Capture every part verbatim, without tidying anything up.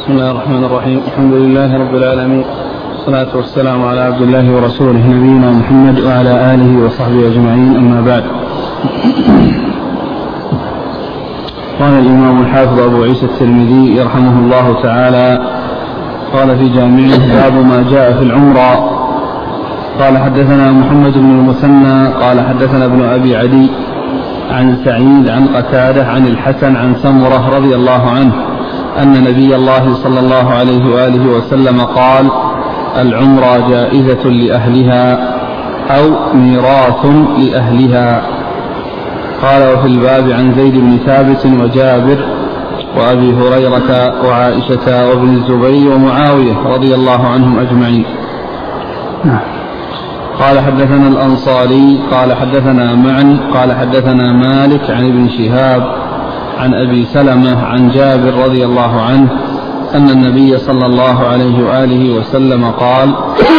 بسم الله الرحمن الرحيم. الحمد لله رب العالمين، والصلاة والسلام على عبد الله ورسوله نبينا محمد وعلى آله وصحبه أجمعين، أما بعد. قال الإمام الحافظ أبو عيسى الترمذي يرحمه الله تعالى قال في جامعه: باب ما جاء في العمرة. قال حدثنا محمد بن المثنى قال حدثنا ابن أبي عدي عن سعيد عن قتادة عن الحسن عن سمرة رضي الله عنه أن نبي الله صلى الله عليه وآله وسلم قال: العمرة جائزة لأهلها أو ميراث لأهلها. قال: وفي الباب عن زيد بن ثابت وجابر وأبي هريرة وعائشة وابن الزبير ومعاوية رضي الله عنهم أجمعين. قال: حدثنا الأنصاري قال حدثنا معن قال حدثنا مالك عن ابن شهاب عن أبي سلمة عن جابر رضي الله عنه أن النبي صلى الله عليه وآله وسلم قال: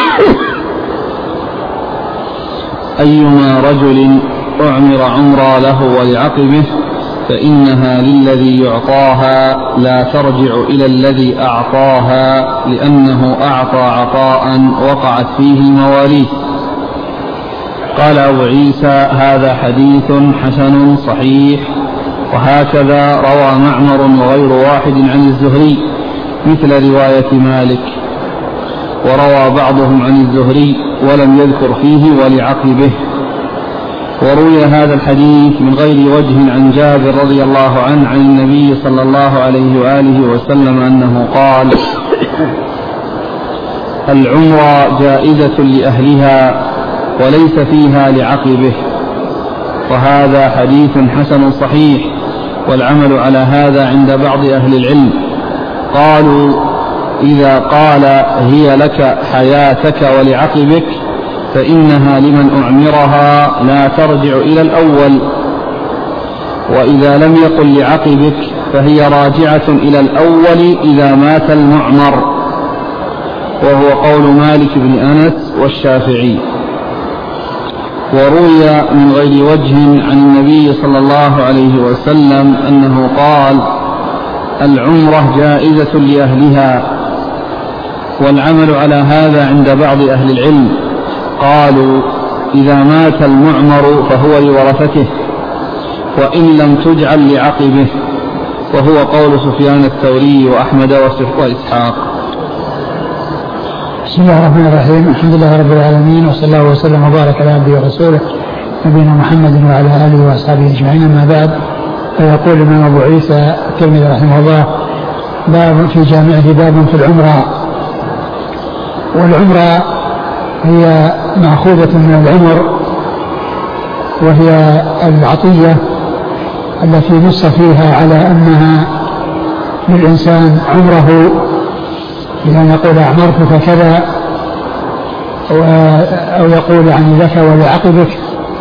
أيما رجل أعمر عمرا له ولعقبه فإنها للذي يعطاها لا ترجع إلى الذي أعطاها، لأنه أعطى عطاء وقعت فيه المواريث. قال أبو عيسى: هذا حديث حسن صحيح، وهكذا روى معمر وغير واحد عن الزهري مثل رواية مالك، وروى بعضهم عن الزهري ولم يذكر فيه ولعقبه. وروي هذا الحديث من غير وجه عن جابر رضي الله عنه عن النبي صلى الله عليه وآله وسلم أنه قال: العمرة جائزة لأهلها وليس فيها لعقبه. وهذا حديث حسن صحيح، والعمل على هذا عند بعض أهل العلم. قالوا: إذا قال هي لك حياتك ولعقبك فإنها لمن أعمرها لا ترجع إلى الأول، وإذا لم يقل لعقبك فهي راجعة إلى الأول إذا مات المعمر، وهو قول مالك بن أنس والشافعي. وروي من غير وجه عن النبي صلى الله عليه وسلم أنه قال: العمرة جائزة لأهلها، والعمل على هذا عند بعض أهل العلم. قالوا: إذا مات المعمر فهو لورثته، وإن لم تجعل لعقبه، وهو قول سفيان الثوري وأحمد وإسحاق. بسم الله الرحمن الرحيم. الحمد لله رب العالمين، وصلى الله وسلم وبارك على عبده ورسوله نبينا محمد وعلى آله وأصحابه أجمعين، أما بعد. فيقول الإمام أبو عيسى الترمذي رحمه الله: باب في جامعه باب في العمرة. والعمرة هي مأخوذة من العمر، وهي العطية التي نص فيها على أنها للإنسان عمره، بأن يقول أعمرتك كذا، أو يقول يعني لك ولعقبك.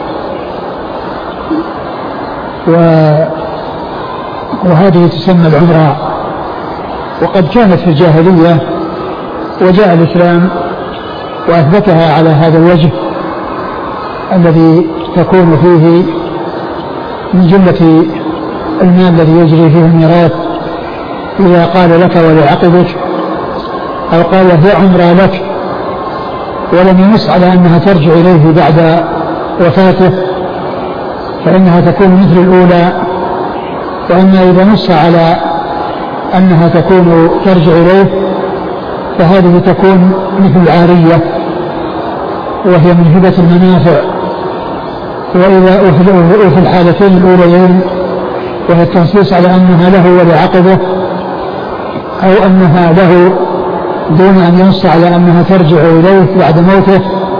وهذه تسمى العمرة. وقد كانت في الجاهلية، وجاء الإسلام وأثبتها على هذا الوجه الذي تكون فيه من جملة المال الذي يجري فيه الميراث. إذا قال لك ولعقبك، أو قال هي عمرة لك، ولم ينص على أنها ترجع إليه بعد وفاته، فإنها تكون مثل الأولى. وأما إذا نص على أنها تكون ترجع إليه فهذه تكون مثل العارية، وهي من هبة المنافع. وإذا في الحالتين الأوليين، وهي التنصيص على أنها له ولعقبه، أو أنها له دون أن ينص على أنها ترجع إليه بعد موته،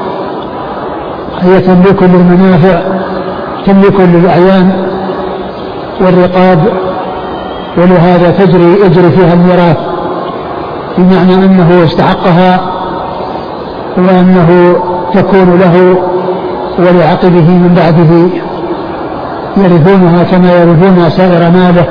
هي تملك للمنافع، تملك للأعيان والرقاب، ولهذا تجري يجري فيها الميراث، بمعنى أنه استحقها، وأنه تكون له ولعقبه من بعده يرثونها كما يرثون سائر ماله.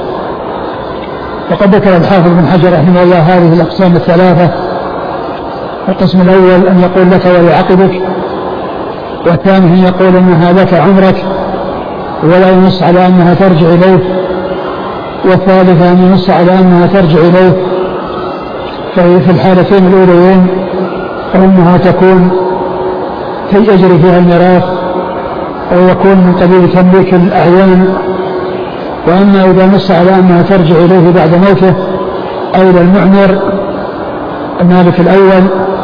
وقد ذكر الحافظ بن حجر رحمه الله هذه الأقسام الثلاثة. القسم الأول أن يقول لك ولعقبك، والثاني أن يقول أنها لك عمرك ولا ينص على أنها ترجع إليه، والثالث أن ينص على أنها ترجع إليه في الحالتين الأوليين فإنها تكون يجري فيها الميراث ويكون من قبيل تمليك الأعيان. وأما إذا نص على أنها ترجع إليه بعد موته أو إلى المعمر المالك الأول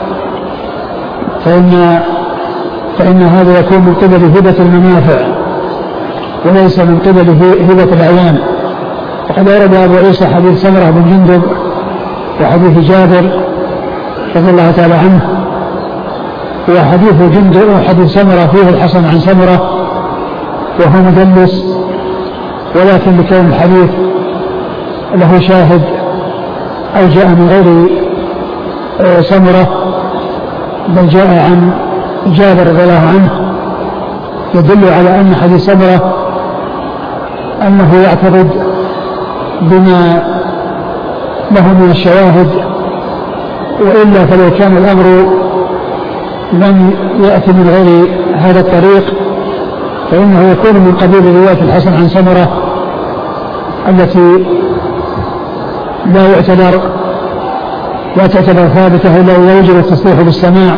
فإن, فإن هذا يكون من قبل هبة المنافع وليس من قبل هبة الأعيان. وقد أورد أبو عيسى حديث سمرة بن جندب وحديث جابر رضي الله تعالى عنه. وحديث جندب وحديث سمرة فيه الحسن عن سمرة وهو مدلس، ولكن لكون الحديث له شاهد أو جاء من غير سمرة بل جاء عن جابر رضي الله عنه يدل على أن حديث سمرة أنه يعترض بما له من الشواهد، وإلا فلو كان الأمر لم يأتي من غير هذا الطريق فإنه يكون من قبيل رواية الحسن عن سمرة التي لا يعتبر لا تعتبر ثابتة ولا يوجد التصريح بالسماع.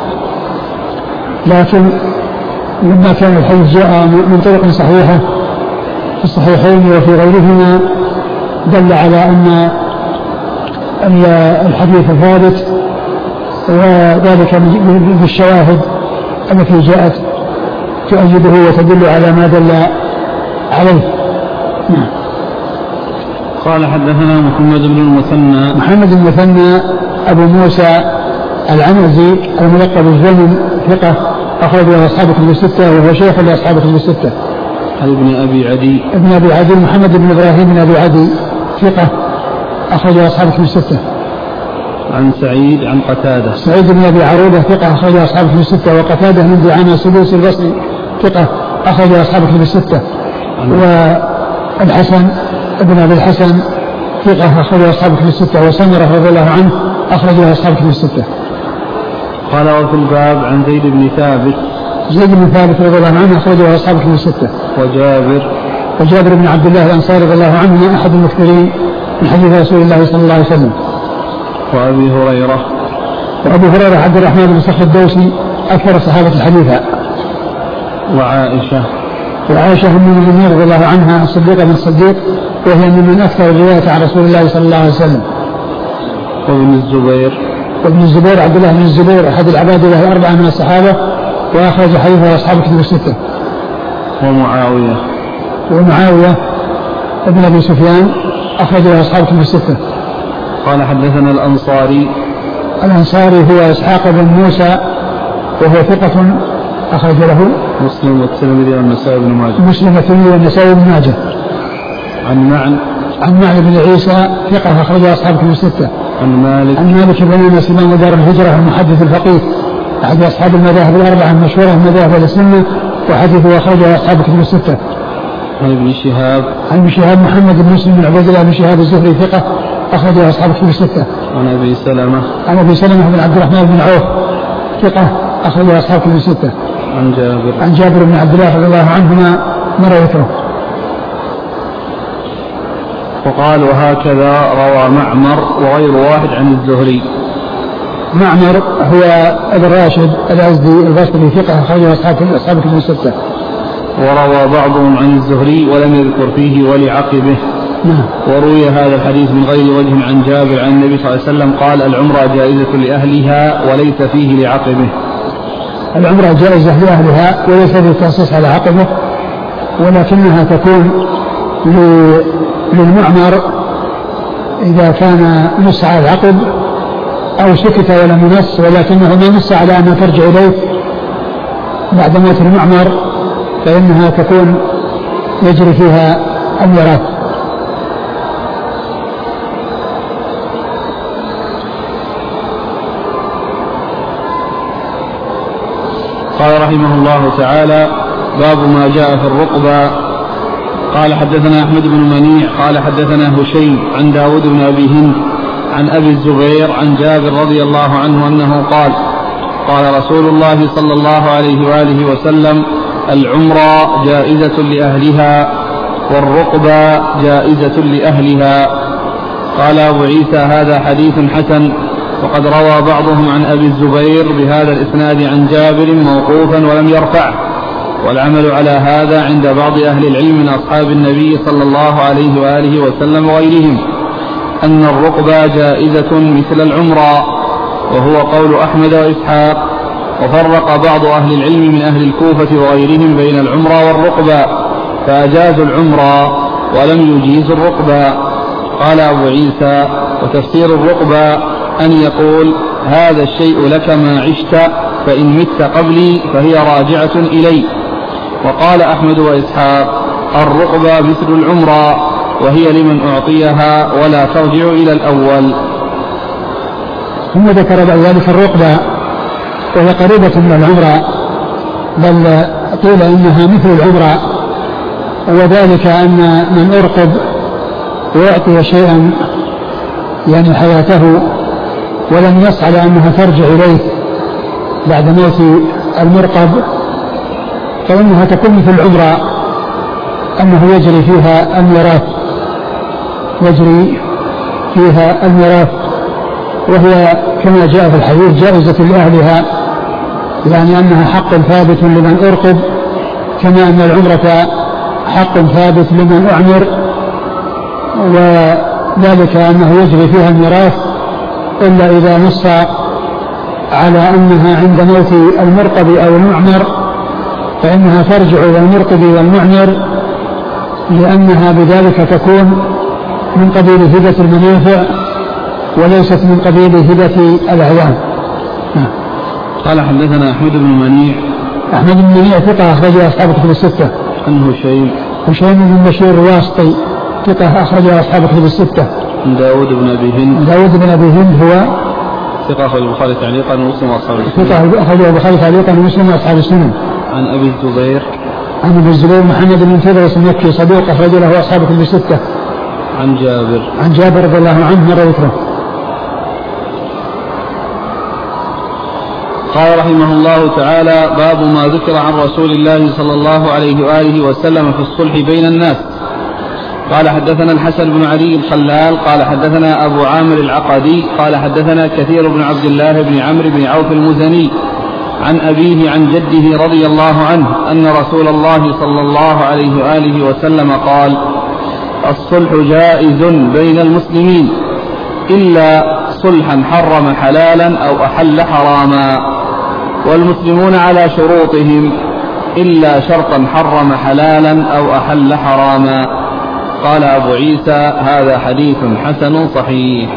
لكن لما كان الحديث جاء من طرق صحيحة في الصحيحين وفي غيرهما دل على أن الحديث ثابت، وذلك بالشواهد التي جاءت تؤيده وتدل على ما دل عليه. قال حدثنا محمد بن المثنى محمد بن المثنى أبو موسى العنزي الملقب بالجن ثقة أخرج له أصحاب كتب الستة وهو شيخ لأصحاب كتب الستة. عن ابن أبي عدي ابن أبي عدي محمد بن إبراهيم بن أبي عدي ثقة أخرج له أصحاب كتب الستة. عن سعيد عن قتادة سعيد بن أبي عروبة ثقة أخرج له أصحاب كتب الستة. وقتادة من دعامة السدوس البصري ثقة أخرج له أصحاب كتب الستة. والحسن ابن أبي الحسن ثقة أخرج له أصحاب كتب الستة. وسمرة رضي الله عنه أخرج له أصحاب كتب الستة. قال وفي الباب عن زيد بن ثابت زيد بن ثابت رضي الله عنه أخرج له أصحاب كتب الستة. وجابر وجابر بن عبد الله الأنصاري رضي الله عنه أحد المكثرين من حديث رسول الله صلى الله عليه وسلم. وأبي هريرة وأبو هريرة عبد الرحمن بن صخر الدوسي أكثر الصحابة الحديث. وعائشة وعائشة أم المؤمنين رضي الله عنها الصديقة بن الصديق وهي من أكثر الرواية عن رسول الله صلى الله عليه وسلم. وابن الزبير وابن الزبير عبد الله بن الزبير أحد العباد له أربعة من الصحابة وأخرج حديثه أصحاب كتب الستة. ومعاوية ومعاوية ابن أبي سفيان أخرج له أصحاب كتب الستة. قال حدثنا الأنصاري الأنصاري هو إسحاق بن موسى وهو ثقة أخرج له مسلم والترمذي والنسائي بن ماجه. مسلم والترمذي والنسائي بن ماجه. عن معن عن معن بن عيسى ثقة أخرج أصحاب كتب الستة. عن مالك عن مالك بن أنس إمام دار الهجرة المحدث الفقيه أحد أصحاب المذاهب الأربعة المشهورة من مذاهب السنة وحديثه أخرجه أصحاب كتب الستة. عن ابن شهاب عن ابن شهاب محمد بن مسلم بن عبد الله بن شهاب الزهري ثقة أخرجه أصحاب كتب الستة. عن أبي سلمة عن أبي سلمة بن عبد الرحمن بن عوف ثقة أخرجه أصحاب كتب الستة. عن جابر عن جابر بن عبد الله رضي الله عنهما مر ذكره. وقال وهكذا روى معمر وغير واحد عن الزهري. معمر هو ابن راشد الأزدي البصري ثقة أخرجه أصحاب أصحاب كتب الستة. وروى بعضهم عن الزهري ولم يذكر فيه ولعقبه. نعم. وروي هذا الحديث من غير وجه عن جابر عن النبي صلى الله عليه وسلم قال العمرة جائزة لأهلها وليس فيه لعقبه. العمرة جائزة لأهلها وليس فيه تنصيص على عقبه، ولكنها تكون للمعمر إذا كان نص على العقب أو سكت ولم ينص، ولكنه ما نص على أن ترجع إليه بعد موت المعمر فإنها تكون يجري فيها الميراث. قال رحمه الله تعالى باب ما جاء في الرقبة. قال حدثنا أحمد بن منيع قال حدثنا هشيم عن داود بن أبي هند عن أبي الزبير عن جابر رضي الله عنه أنه قال قال رسول الله صلى الله عليه وآله وسلم العمرة جائزة لأهلها والرقبة جائزة لأهلها. قال أبو عيسى هذا حديث حسن وقد روى بعضهم عن أبي الزبير بهذا الإسناد عن جابر موقوفا ولم يرفعه، والعمل على هذا عند بعض أهل العلم من أصحاب النبي صلى الله عليه وآله وسلم وغيرهم أن الرقبة جائزة مثل العمرة، وهو قول أحمد وإسحاق. وفرق بعض أهل العلم من أهل الكوفة وغيرهم بين العمرة والرقبة، فأجازوا العمرة ولم يجيزوا الرقبة. قال أبو عيسى: وتفسير الرقبة أن يقول هذا الشيء لك ما عشت، فإن مت قبلي فهي راجعة إلي. وقال أحمد وإسحاق: الرقبة مثل العمرة، وهي لمن أعطيها ولا ترجع إلى الأول. ثم ذكر بعد ذلك الرقبة وهي قريبة من العمرة، بل قيل إنها مثل العمرة، وذلك أن من أرقب ويعطي شيئا يعني حياته ولم يسعى أنها ترجع إليه بعد موت المرقب، فإنها تكون مثل العمرة، أنه يجري فيها الميراث يجري فيها الميراث وهي كما جاء في الحديث جائزة لأهلها، يعني أنها حق ثابت لمن أرقب، كما أن العمرة حق ثابت لمن أعمر، وذلك أنه يجري فيها الميراث إلا إذا نص على أنها عند موت المرقب أو المعمر فإنها ترجع إلى المرقب والمعمر، لأنها بذلك تكون من قبيل هبة المنافع وليست من قبيل هبة الأعيان. قال حدثنا أحمد بن منيع. أحمد بن منيع ثقة أخرجها أصحاب الكتب الستة. عن هشيم. هشيم بن بشير الواسطي ثقة أخرجها أصحاب الكتب الستة. عن داود بن أبي هند. داود بن أبي هند هو ثقة أخرج البخاري تعليقا ومسلم وأصحاب السنن. ثقة أخرج البخاري تعليقا ومسلم وأصحاب السنن. عن أبي الزبير. عن أبي الزبير محمد بن فضل المكي صدوق أخرج له أصحاب الكتب الستة. عن جابر. عن جابر رضي الله عنه مرة ذكره. قال رحمه الله تعالى: باب ما ذكر عن رسول الله صلى الله عليه وآله وسلم في الصلح بين الناس. قال حدثنا الحسن بن علي الخلال قال حدثنا أبو عامر العقدي قال حدثنا كثير بن عبد الله بن عمرو بن عوف المزني عن أبيه عن جده رضي الله عنه أن رسول الله صلى الله عليه وآله وسلم قال: الصلح جائز بين المسلمين إلا صلحا حرم حلالا أو أحل حراما، والمسلمون على شروطهم إلا شرطا حرم حلالا أو أحل حراما. قال أبو عيسى: هذا حديث حسن صحيح.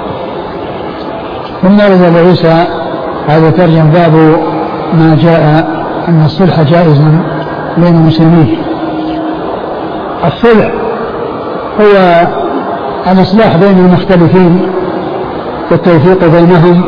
ثم رد أبو عيسى هذا ترجم باب ما جاء أن الصلح جائز بين المسلمين. الصلح هو الإصلاح بين المختلفين والتوفيق بينهم،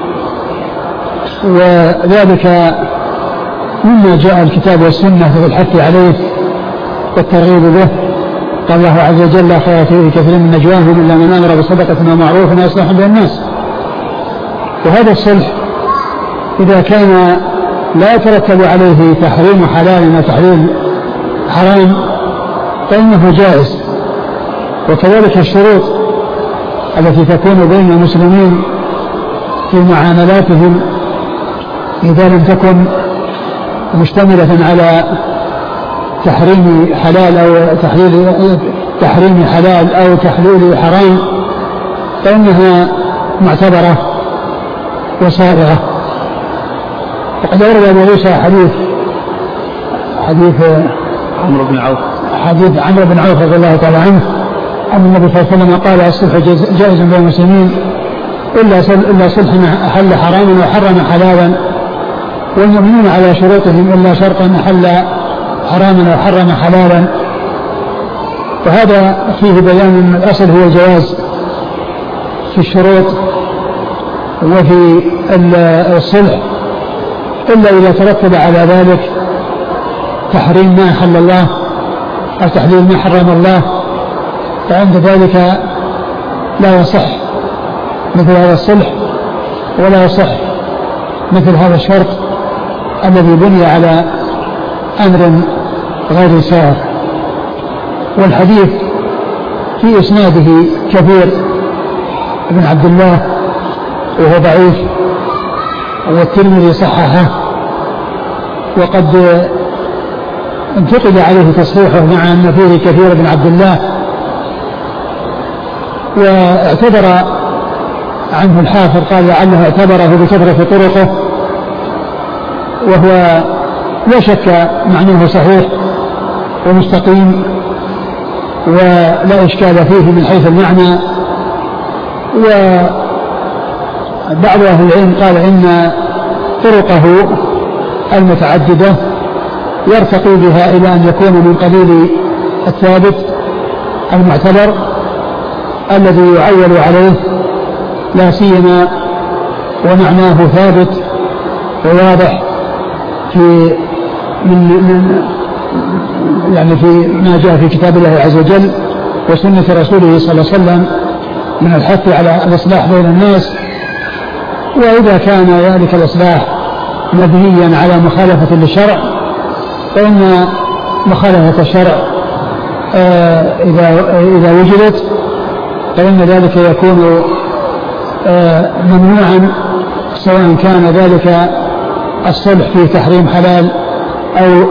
وذلك مما جاء الكتاب والسنة في الحث عليه والترغيب به. قال الله عز وجل: لا خير في كثير من نجواهم إلا من أمر بصدقة أو معروف وإصلاح بين الناس. وهذا الصلح إذا كان لا يترتب عليه تحريم حلال وتحليل حرام فإنه جائز. وكذلك الشروط التي تكون بين المسلمين في معاملاتهم إذا لم تكن مشتملة على تحريم حلال أو تحليل تحريم حلال أو تحليل حرام فإنها معتبرة وسائغة. وقد أورد أبو عيسى حديث حديث عمرو بن عوف حديث عمرو بن عوف رضي الله تعالى عنه أن النبي صلى الله عليه وسلم قال: الصلح جائز بين المسلمين إلا إلا صلح أحل حراما وحرم حلالا، والمؤمنون على شروطهم إلا شرطا أحل حراما وحرم حلالا. وهذا فيه بيان أن الأصل هو الجواز في الشروط وفي الصلح، إلا إذا ترتب على ذلك تحريم ما أحل الله أو تحليل ما حرم الله، فعند ذلك لا يصح مثل هذا الصلح ولا يصح مثل هذا الشرط الذي بني على أمر غير سائر. والحديث في إسناده كثير بن عبد الله وهو ضعيف، والترمذي صححه، وقد انتقد عليه تصحيحه مع أن فيه كثير بن عبد الله، واعتذر عنه الحافظ قال لعله اعتبره بكثرة طرقه، وهو لا شك معناه صحيح ومستقيم ولا إشكال فيه من حيث المعنى. وبعض أهل العلم قال إن طرقه المتعددة يرتقي بها إلى أن يكون من قبيل الثابت المعتبر الذي يعول عليه، لا سيما ومعناه ثابت وواضح في من, من يعني في ما جاء في كتاب الله عز وجل وسنة رسوله صلى الله عليه وسلم من الحث على الإصلاح بين الناس. وإذا كان ذلك الإصلاح مبنيا على مخالفة للشرع فإن مخالفة الشرع آه إذا إذا وجدت فإن ذلك يكون آه ممنوعا، سواء كان ذلك الصلح في تحريم حلال أو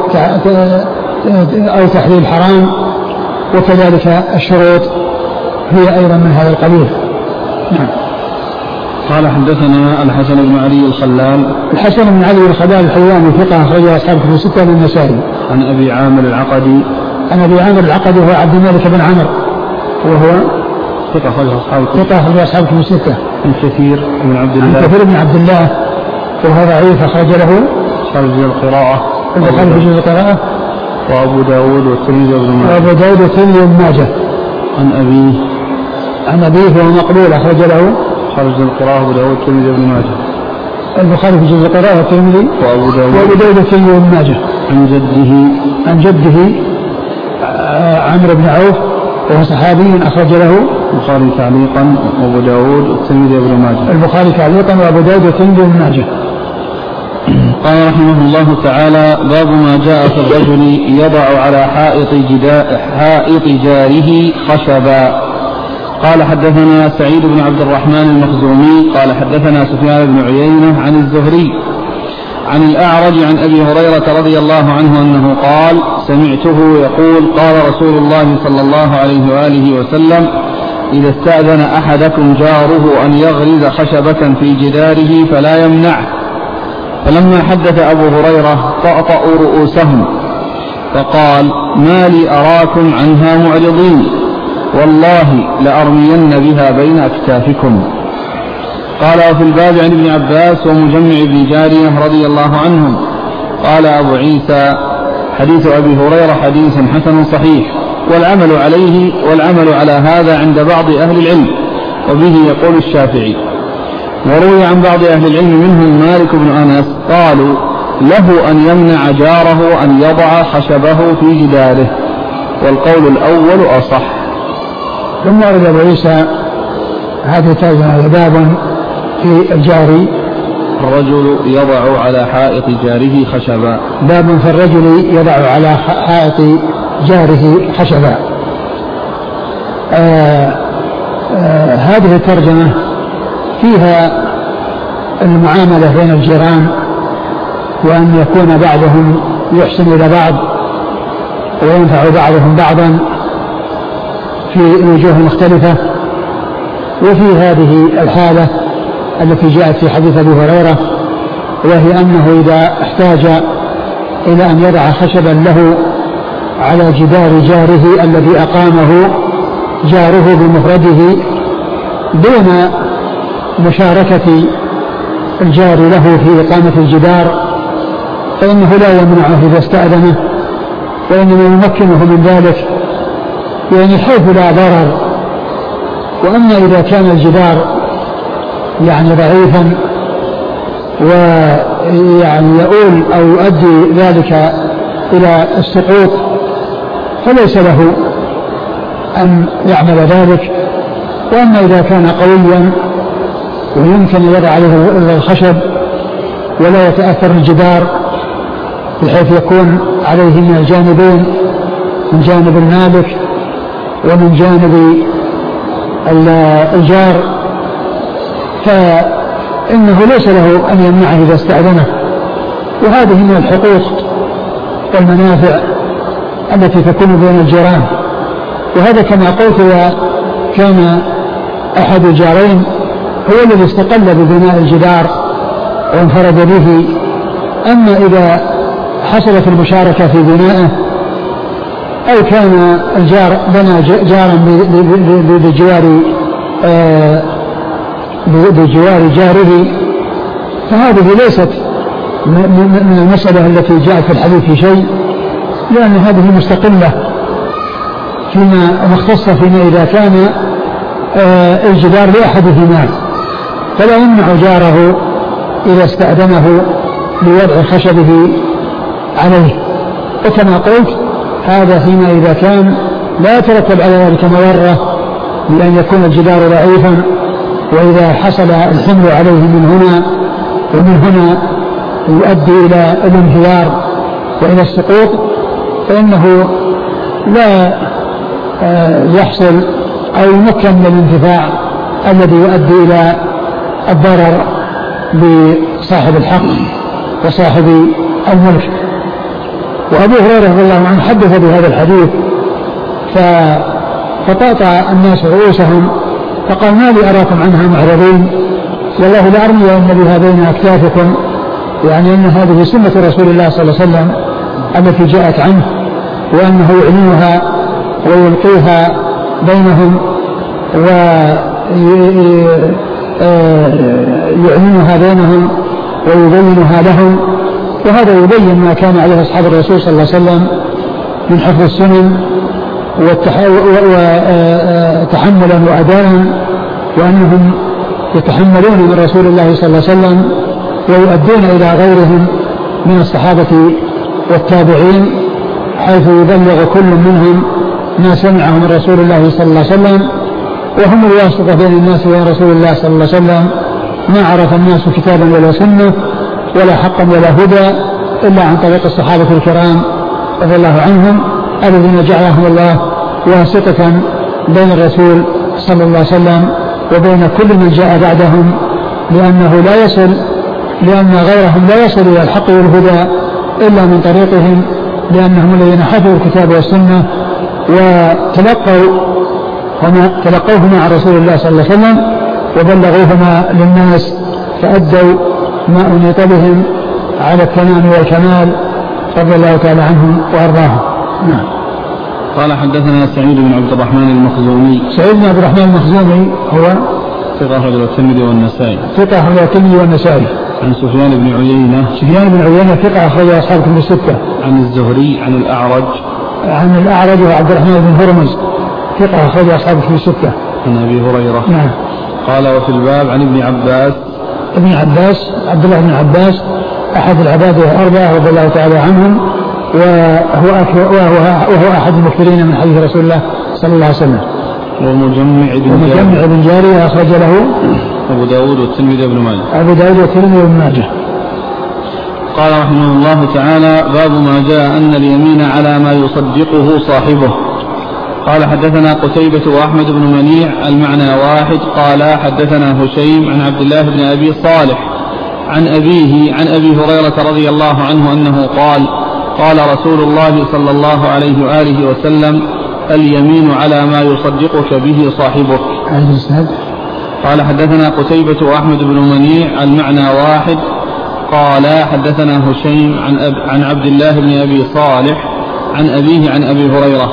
أو تحليل حرام، وكذلك الشروط هي أيضا من هذا القبيل. نعم. قال حدثنا الحسن بن علي الخلال. الحسن بن علي الخلال الحلواني ثقة أخرجه أصحاب كتب الستة من النسائي. عن أبي عامر العقدي. عن أبي عامر العقدي هو عبد الملك بن عمرو وهو ثقة أخرجه أصحاب ثقة أخرجه أصحاب كتب الستة. عن كثير بن عبد الله. عن كثير بن عبد الله وهو ضعيف أخرج له خرج القراءة. البخاري في جزء القراءة وأبو داود والترمذي وابن ماجه. وأبو داود والترمذي وابن ماجه. عن أبيه. عن أبيه وهو مقبول أخرج له خرج القراءة أبو داود والترمذي وابن ماجه. البخاري في جزء القراءة والترمذي وأبو داود وأبو داود والترمذي وابن ماجه. عن جده. عن جده عمرو بن عوف وهو صحابي أخرج له البخاري تعليقا وأبو داود والترمذي وابن ماجه. البخاري تعليقا وأبو داود والترمذي وابن ماجه. قال رحمه الله تعالى: باب ما جاء في الرجل يضع على حائط, حائط جاره خشبا. قال حدثنا سعيد بن عبد الرحمن المخزومي قال حدثنا سفيان بن عيينة عن الزهري عن الأعرج عن أبي هريرة رضي الله عنه أنه قال: سمعته يقول: قال رسول الله صلى الله عليه وآله وسلم: إذا استأذن أحدكم جاره أن يغرز خشبة في جداره فلا يمنعه. فلما حدث أبو هريرة طأطأوا رؤوسهم فقال: ما لي أراكم عنها معرضين، والله لأرمين بها بين أكتافكم. قال: وفي الباب عن ابن عباس ومجمع بن جارية رضي الله عنهم. قال أبو عيسى: حديث أبي هريرة حديث حسن صحيح، والعمل عليه والعمل على هذا عند بعض أهل العلم، وبه يقول الشافعي. وروي عن بعض أهل العلم منهم مالك بن أنس قالوا له أن يمنع جاره أن يضع خشبه في جداره، والقول الأول أصح. ثم ورد أبو عيسى هذه الترجمة باب في الجار الرجل يضع على حائط جاره خشبا. باب في الرجل يضع على حائط جاره خشبا. آه آه هذه الترجمة فيها المعاملة بين الجيران، وأن يكون بعضهم يحسن إلى بعض وينفع بعضهم بعضا في وجوه مختلفة. وفي هذه الحالة التي جاءت في حديث أبي هريرة، وهي أنه إذا احتاج إلى أن يضع خشبا له على جدار جاره الذي أقامه جاره بمفرده دون مشاركة الجار له في إقامة الجدار، فإنه لا يمنعه إذا استأذنه، وإنما يمكنه من ذلك يعني حيث لا ضرر. وأما إذا كان الجدار يعني ضعيفا ويعني يؤول أو يؤدي ذلك إلى السقوط فليس له أن يعمل ذلك. وأما إذا كان قويا ويمكن يضع عليه الخشب ولا يتأثر الجدار بحيث يكون عليه من الجانبين، من جانب المالك ومن جانب الجار، إنه ليس له أن يمنعه إذا استأذنه، وهذه من الحقوق والمنافع التي تكون بين الجيران. وهذا كما قلت إذا كان أحد الجارين هو الذي استقل ببناء الجدار وانفرد به. أما إذا حصلت المشاركة في بنائه أو كان الجار بنى جارا بجوار بجوار جاره فهذه ليست من المسألة التي جاءت في الحديث في شيء، لأن هذه مستقلة فيما مختصة فيما إذا كان الجدار لأحدهما، فلا يمنع جاره إذا استأذنه لوضع خشبه عليه. وكما قلت هذا فيما إذا كان لا يترتب على ذلك مضرة بأن يكون الجدار ضعيفا، وإذا حصل الحمل عليه من هنا ومن هنا يؤدي إلى الانهيار وإلى السقوط فإنه لا يحصل أو يمكن من الانتفاع الذي يؤدي إلى الضرر بصاحب الحق وصاحب الملك. وأبو هريرة رضي الله عنه حدث بهذا الحديث فطاطا الناس رؤوسهم فقال: ما لي أراكم عنها معرضين؟ والله لأرمين بهذين أكتافكم، يعني أن هذه سنة رسول الله صلى الله عليه وسلم التي جاءت عنه، وأنه يعلنها ويلقيها بينهم ويعلنها بينهم ويبينها لهم. وهذا يبين ما كان عليه أصحاب الرسول صلى الله عليه وسلم من حفظ السنن وتحملا وأداء، وأنهم يتحملون من رسول الله صلى الله عليه وسلم ويؤدون إلى غيرهم من الصحابة والتابعين، حيث يبلغ كل منهم ما سمعه من رسول الله صلى الله عليه وسلم، وهم الواسطة بين الناس وبين رسول الله صلى الله عليه وسلم. ما عرف الناس كتابا ولا سنة ولا حقا ولا هدى إلا عن طريق الصحابة الكرام رضي الله عنهم، الذين جعلهم الله واسطة بين الرسول صلى الله عليه وسلم وبين كل من جاء بعدهم، لأنه لا يصل لأن غيرهم لا يصل إلى الحق والهدى إلا من طريقهم، لأنهم الذين حفظوا الكتاب والسنة وتلقوا هما تلقوهما عن رسول الله صلى الله عليه وسلم وبلغوهما للناس، فأدوا ما أنيط بهم على التمام والكمال رضي الله تعالى عنهم وأرضاهم. نعم. قال: حدثنا سعيد بن عبد الرحمن المخزومي. سعيد بن عبد الرحمن المخزومي هو ثقة أخرجه الترمذي والنسائي. ثقة أخرجه الترمذي والنسائي. عن سفيان بن عيينة. سفيان بن عيينة ثقة أخرجه أصحاب الكتب الستة. عن الزهري عن الأعرج. عن الأعرج وعبد الرحمن بن هرمز ثقة أخرجه أصحاب الكتب الستة. عن أبي هريرة. نعم. قال: وفي الباب عن ابن عباس. ابن عباس عبد الله بن عباس أحد العبادة الأربعة رضي الله تعالى عنهم، وهو وهو وهو أحد المكثرين من حديث رسول الله صلى الله عليه وسلم. ومجمع بن ومجمع بن جارية أخرج له أبو داود والترمذي وابن ماجه. أبو داود والترمذي وابن ماجه. قال رحمه الله تعالى: باب ما جاء أن اليمين على ما يصدقه صاحبه. قال: حدثنا قتيبة وأحمد بن منيع المعنى واحد. قال: حدثنا هشيم عن عبد الله بن أبي صالح عن أبيه عن أبي هريرة رضي الله عنه أنه قال: قال رسول الله صلى الله عليه وآله وسلم: اليمين على ما يصدقك به صاحبك. قال: حدثنا قتيبة وأحمد بن منيع المعنى واحد. قال: حدثنا هشيم عن, أب عن عبد الله بن أبي صالح عن أبيه عن أبي هريرة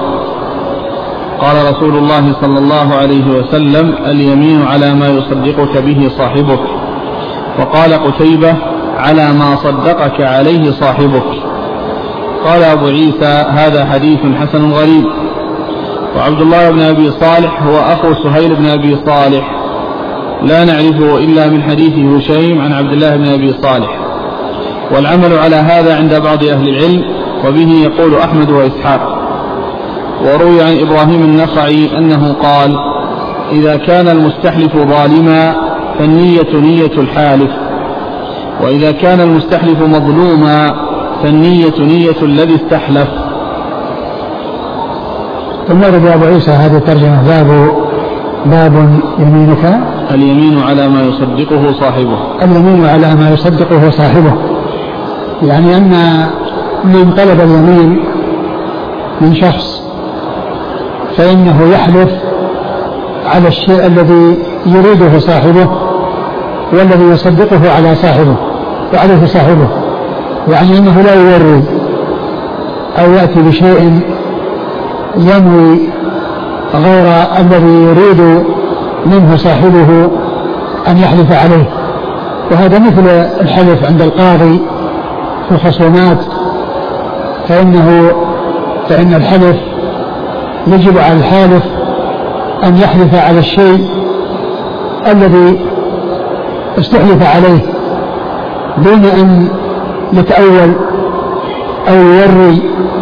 قال رسول الله صلى الله عليه وسلم: اليمين على ما يصدقك به صاحبك. وقال قتيبة: على ما صدقك عليه صاحبك. قال أبو عيسى: هذا حديث حسن غريب. وعبد الله بن أبي صالح هو أخو سهيل بن أبي صالح، لا نعرفه إلا من حديث هشيم عن عبد الله بن أبي صالح، والعمل على هذا عند بعض أهل العلم، وبه يقول أحمد وإسحاق. وروي عن إبراهيم النخعي أنه قال: إذا كان المستحلف ظالما فالنية نية الحالف، وإذا كان المستحلف مظلوما فالنية نية الذي استحلف. ثم رد أبو عيسى هذه الترجمة: باب باب يمينك. اليمين على ما يصدقه صاحبه. اليمين على ما يصدقه صاحبه، يعني أن من طلب اليمين من شخص فإنه يحلف على الشيء الذي يريده صاحبه والذي يصدقه على صاحبه وعليه صاحبه، يعني أنه لا يوري أو يأتي بشيء ينوي غير الذي يريد منه صاحبه أن يحلف عليه. وهذا مثل الحلف عند القاضي في الخصومات، فإنه فإن الحلف يجب على الحالف أن يحلف على الشيء الذي استحلف عليه دون أن يتأول أو يوري،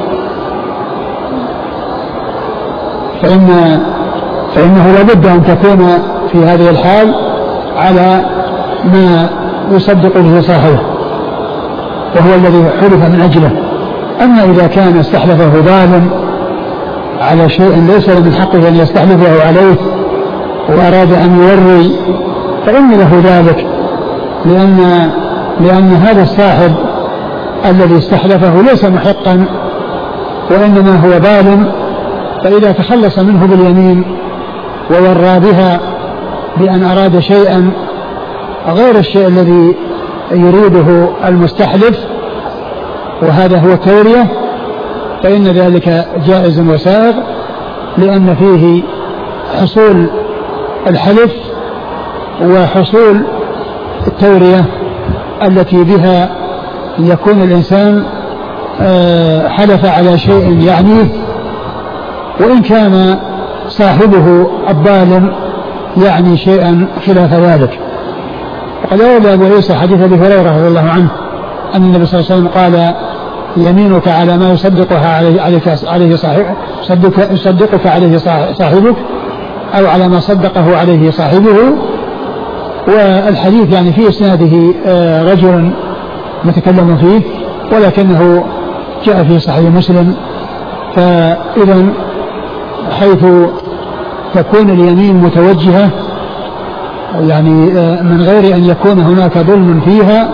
فإن فإنه لابد أن تكون في هذه الحال على ما يصدق به صاحبه وهو الذي حلف من أجله. أما إذا كان استحلفه ظالم على شيء ليس من حقه أن يستحلفه عليه وأراد أن يوري فإن له ذلك، لأن لأن هذا الصاحب الذي استحلفه ليس محقا وإنما هو ظالم، فإذا تخلص منه باليمين وورى بها بأن أراد شيئا غير الشيء الذي يريده المستحلف وهذا هو التورية، فإن ذلك جائز وسائغ، لأن فيه حصول الحلف وحصول التورية التي بها يكون الإنسان حلف على شيء يعنيه وإن كان صاحبه الظالم يعني شيئا خلاف ذلك. وقد روى أبو عيسى حديث أبي هريرة رضي الله عنه أن النبي صلى الله عليه وسلم قال: يمينك على ما يصدقها عليه, عليه صاحبك يصدق يصدقك عليه صاحبك أو على ما صدقه عليه صاحبه. والحديث يعني في إسناده رجل متكلم فيه ولكنه جاء في صحيح مسلم. فإذا حيث تكون اليمين متوجهة يعني من غير أن يكون هناك ظلم فيها،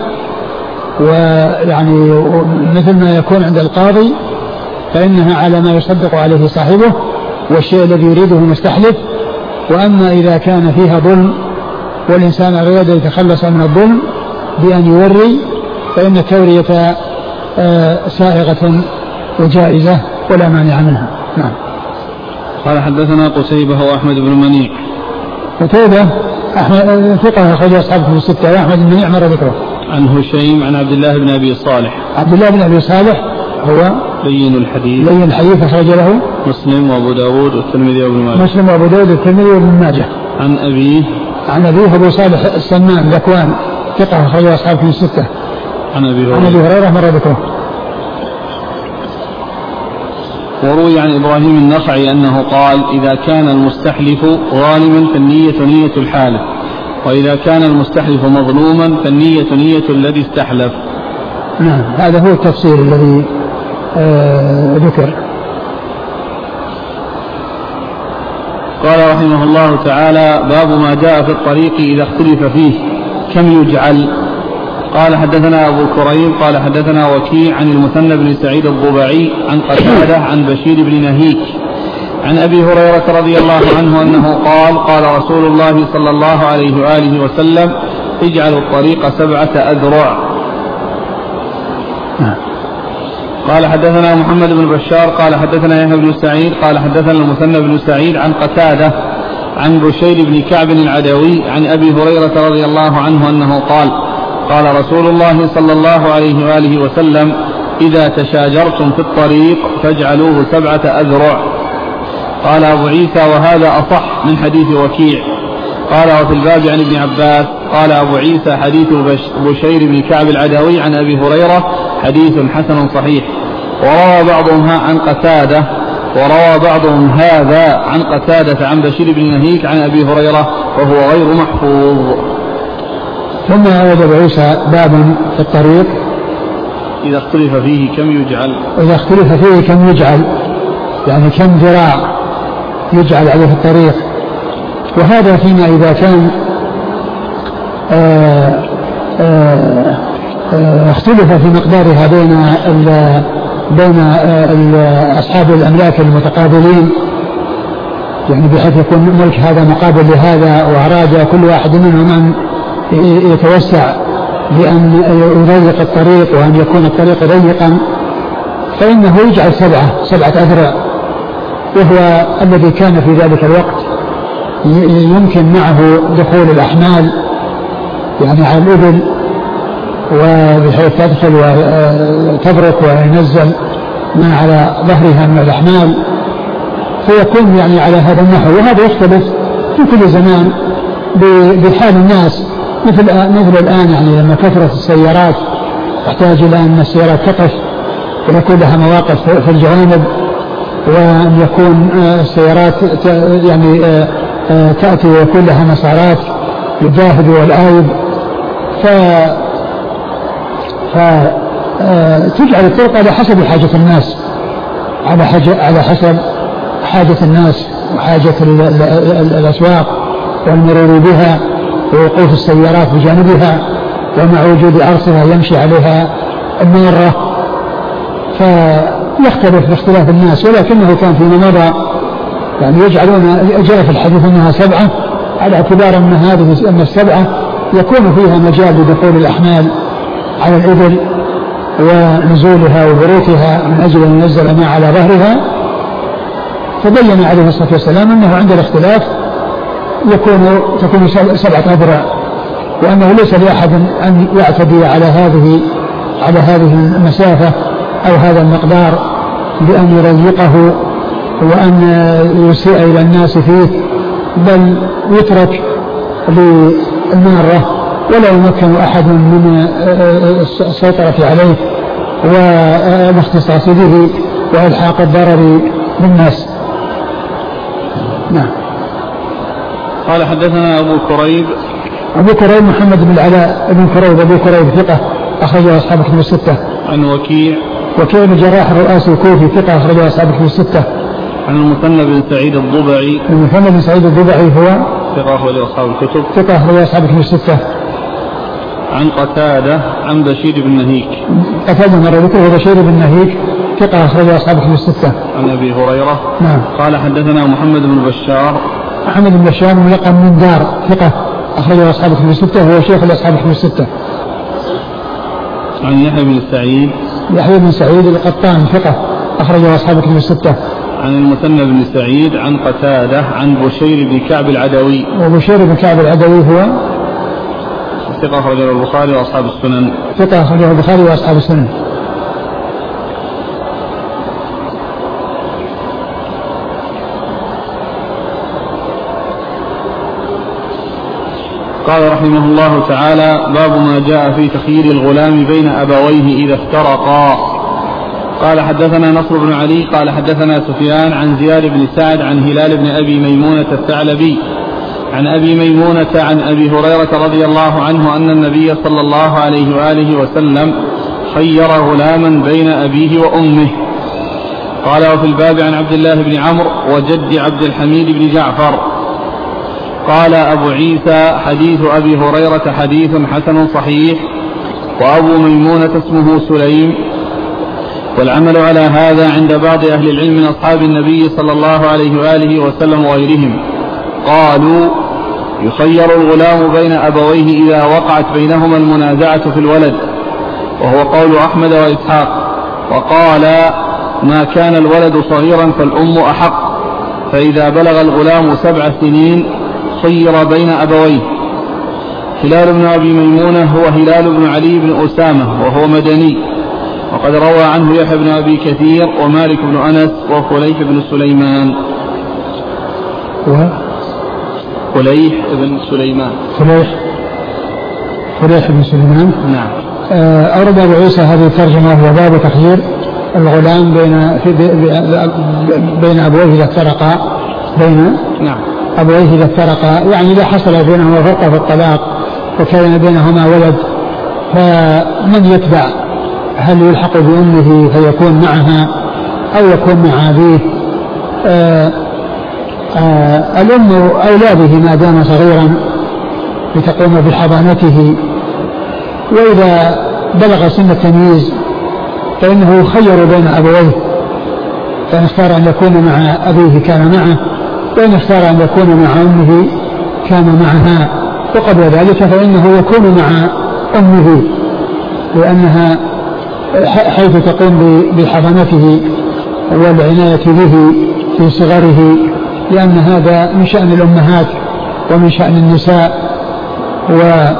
ويعني مثل ما يكون عند القاضي، فإنها على ما يصدق عليه صاحبه والشيء الذي يريده المستحلف. وأما إذا كان فيها ظلم والإنسان أراد يتخلص من الظلم بأن يوري فإن التورية سائغة وجائزة ولا مانع منها. نعم. قال: حدثنا قتيبة وأحمد بن منيع. قتيبة أحمد ثقة أخرج أصحابه في الستة، وأحمد بن منيع مر ذكره. عن هشيم عن عبد الله بن أبي صالح. عبد الله بن أبي صالح هو لين الحديث. لين الحديث أخرج له مسلم وأبو داود والترمذي وابن ماجه. مسلم وأبو داود والترمذي وابن ماجه. عن أبيه عن أبيه أبو صالح السمان ذكوان ثقة أخرج أصحابه في الستة. عن أبي هريرة. عن أبي هريرة مر ذكره. وروي عن إبراهيم النخعي أنه قال: إذا كان المستحلف ظالما فالنية نية الحالف، وإذا كان المستحلف مظلوما فالنية نية الذي استحلف. نعم، هذا هو التفسير الذي آه ذكر. قال رحمه الله تعالى: باب ما جاء في الطريق إذا اختلف فيه كم يجعل. قال: حدثنا أبو كريم قال حدثنا وكيع عن المثنى بن سعيد الضبعي عن قتادة عن بشير بن نهيك عن أبي هريرة رضي الله عنه أنه قال: قال رسول الله صلى الله عليه وآله وسلم: اجعلوا الطريق سبعة أذرع. قال: حدثنا محمد بن بشار قال حدثنا يحيى بن سعيد قال حدثنا المثنى بن سعيد عن قتادة عن بشير بن كعب العدوي عن أبي هريرة رضي الله عنه أنه قال: قال رسول الله صلى الله عليه وآله وسلم: إذا تشاجرتم في الطريق فاجعلوه سبعة أذرع. قال أبو عيسى: وهذا أصح من حديث وكيع. قال: وفي الباب عن ابن عباس. قال أبو عيسى: حديث بشير بن كعب العدوي عن أبي هريرة حديث حسن صحيح. وروى بعضهم عن قتادة وروى بعضهم هذا عن قتادة عن بشير بن نهيك عن أبي هريرة وهو غير محفوظ. ثم أورد أبو عيسى باب في الطريق إذا اختلف فيه كم يجعل. إذا اختلف فيه كم يجعل، يعني كم ذراع يجعل عليه الطريق. وهذا فيما إذا كان آآ آآ آآ اختلف في مقدارها بين بين أصحاب الأملاك المتقابلين، يعني بحيث يكون ملك هذا مقابل لهذا، وأراد كل واحد منهم أن يتوسع بأن يضيق الطريق وأن يكون الطريق ضيقا، فإنه يجعل سبعة سبعة أذرع، وهو الذي كان في ذلك الوقت يمكن معه دخول الأحمال يعني على الإبل، وبحيث تدخل وتبرك وينزل ما على ظهرها من الأحمال، فيكون يعني على هذا النحو. وهذا يختلف في كل زمان بحال الناس، مثل مثل الآن يعني لما كثرت السيارات تحتاج إلى أن السيارات تقف ويكون لها مواقف في الجوانب، وأن يكون السيارات يعني تأتي ويكون لها مسارات للذاهب والآيب، ف فتجعل الطرق على حسب حاجة الناس، على حاجة على حسب حاجة الناس وحاجة الأسواق والمرور بها ووقوف السيارات بجانبها، ومع وجود عرصها يمشي عليها المارة، فيختلف باختلاف الناس. ولكنه كان فيما مضى يعني يجعلون جرى في الحديث أنها سبعة على اعتبار أن هذه أن السبعة يكون فيها مجال لدخول الأحمال على الإبل ونزولها وبروكها من أجل أن ينزل ما على ظهرها. فبين عليه الصلاة والسلام أنه عند الاختلاف يكون تكون سبعة أذرع، وأنه ليس لأحد أن يعتدي على هذه على هذه المسافة أو هذا المقدار بأن يضيقه وأن يسيء إلى الناس فيه، بل يترك للمارة ولا يمكن أحد من السيطرة عليه والاختصاص به وإلحاق الضرر بالناس. نعم. قال حدثنا أبو كريب أبو كريب محمد بن العلاء بن كريب أبو كريب ثقة أخرجه أصحاب كتب الستة. عن وكيع وكيع بن جراح الرؤاسي الكوفي ثقة أخرجه أصحاب كتب الستة. عن المثنى بن سعيد الضبعي المثنى بن سعيد الضبعي هو ثقة أخرجه أصحاب الكتب ثقة أخرجه أصحاب كتب الستة. عن قتادة عن بشير بن نهيك قتادة مرة ذكره بشير بن نهيك ثقة أخرجه أصحاب كتب الستة. عن أبي هريرة نعم. قال حدثنا محمد بن بشار محمد بن بشار ملقب من دار ثقة أخرجه أصحاب كتب الستة وهو شيخ الأصحاب كتب الستة. عن يحيى بن سعيد يحيى بن سعيد القطان ثقة أخرجه أصحاب كتب الستة. عن المثنى بن سعيد عن قتادة عن بشير بن كعب العدوي وبشير بن كعب العدوي هو ثقة أخرجه البخاري وأصحاب السنن ثقة أخرجه البخاري وأصحاب السنن. قال رحمه الله تعالى: باب ما جاء في تخيير الغلام بين أبويه إذا افترقا. قال حدثنا نصر بن علي قال حدثنا سفيان عن زياد بن سعد عن هلال بن أبي ميمونة الثعلبي عن أبي ميمونة عن أبي هريرة رضي الله عنه أن النبي صلى الله عليه وآله وسلم خير غلاما بين أبيه وأمه. قال: وفي الباب عن عبد الله بن عمرو وجد عبد الحميد بن جعفر. قال أبو عيسى: حديث أبي هريرة حديث حسن صحيح، وأبو ميمونة اسمه سليم، والعمل على هذا عند بعض أهل العلم من أصحاب النبي صلى الله عليه وآله وسلم وغيرهم. قالوا: يخير الغلام بين أبويه إذا وقعت بينهما المنازعة في الولد، وهو قول أحمد وإسحاق. وقال: ما كان الولد صغيرا فالأم أحق، فإذا بلغ الغلام سبع سنين خير بين أبويه. هلال بن أبي ميمونة هو هلال بن علي بن أسامة وهو مدني، وقد روى عنه يحيى بن أبي كثير ومالك بن أنس وفليح بن سليمان و فليح بن سليمان فليح فليح بن سليمان نعم. أورد أبو عيسى هذه الترجمة وهو باب تخيير الغلام بين في بين أبويه إذا افترقا بين نعم أبويه إذا افترقا، يعني إذا حصل بينهما فرقة في الطلاق وكان بينهما ولد، فمن يتبع؟ هل يلحق بأمه فيكون معها أو يكون مع أبيه؟ آه آه الأم أولى به ما دام صغيرا لتقوم بحضانته، وإذا بلغ سن التمييز فإنه يخير بين أبويه، فإن اختار أن يكون مع أبيه كان معه، وإن اختار أن يكون مع أمه كان معها، وقبل ذلك فإنه يكون مع أمه لأنها حيث تقوم بحضانته والعناية به في صغره، لأن هذا من شأن الأمهات ومن شأن النساء. و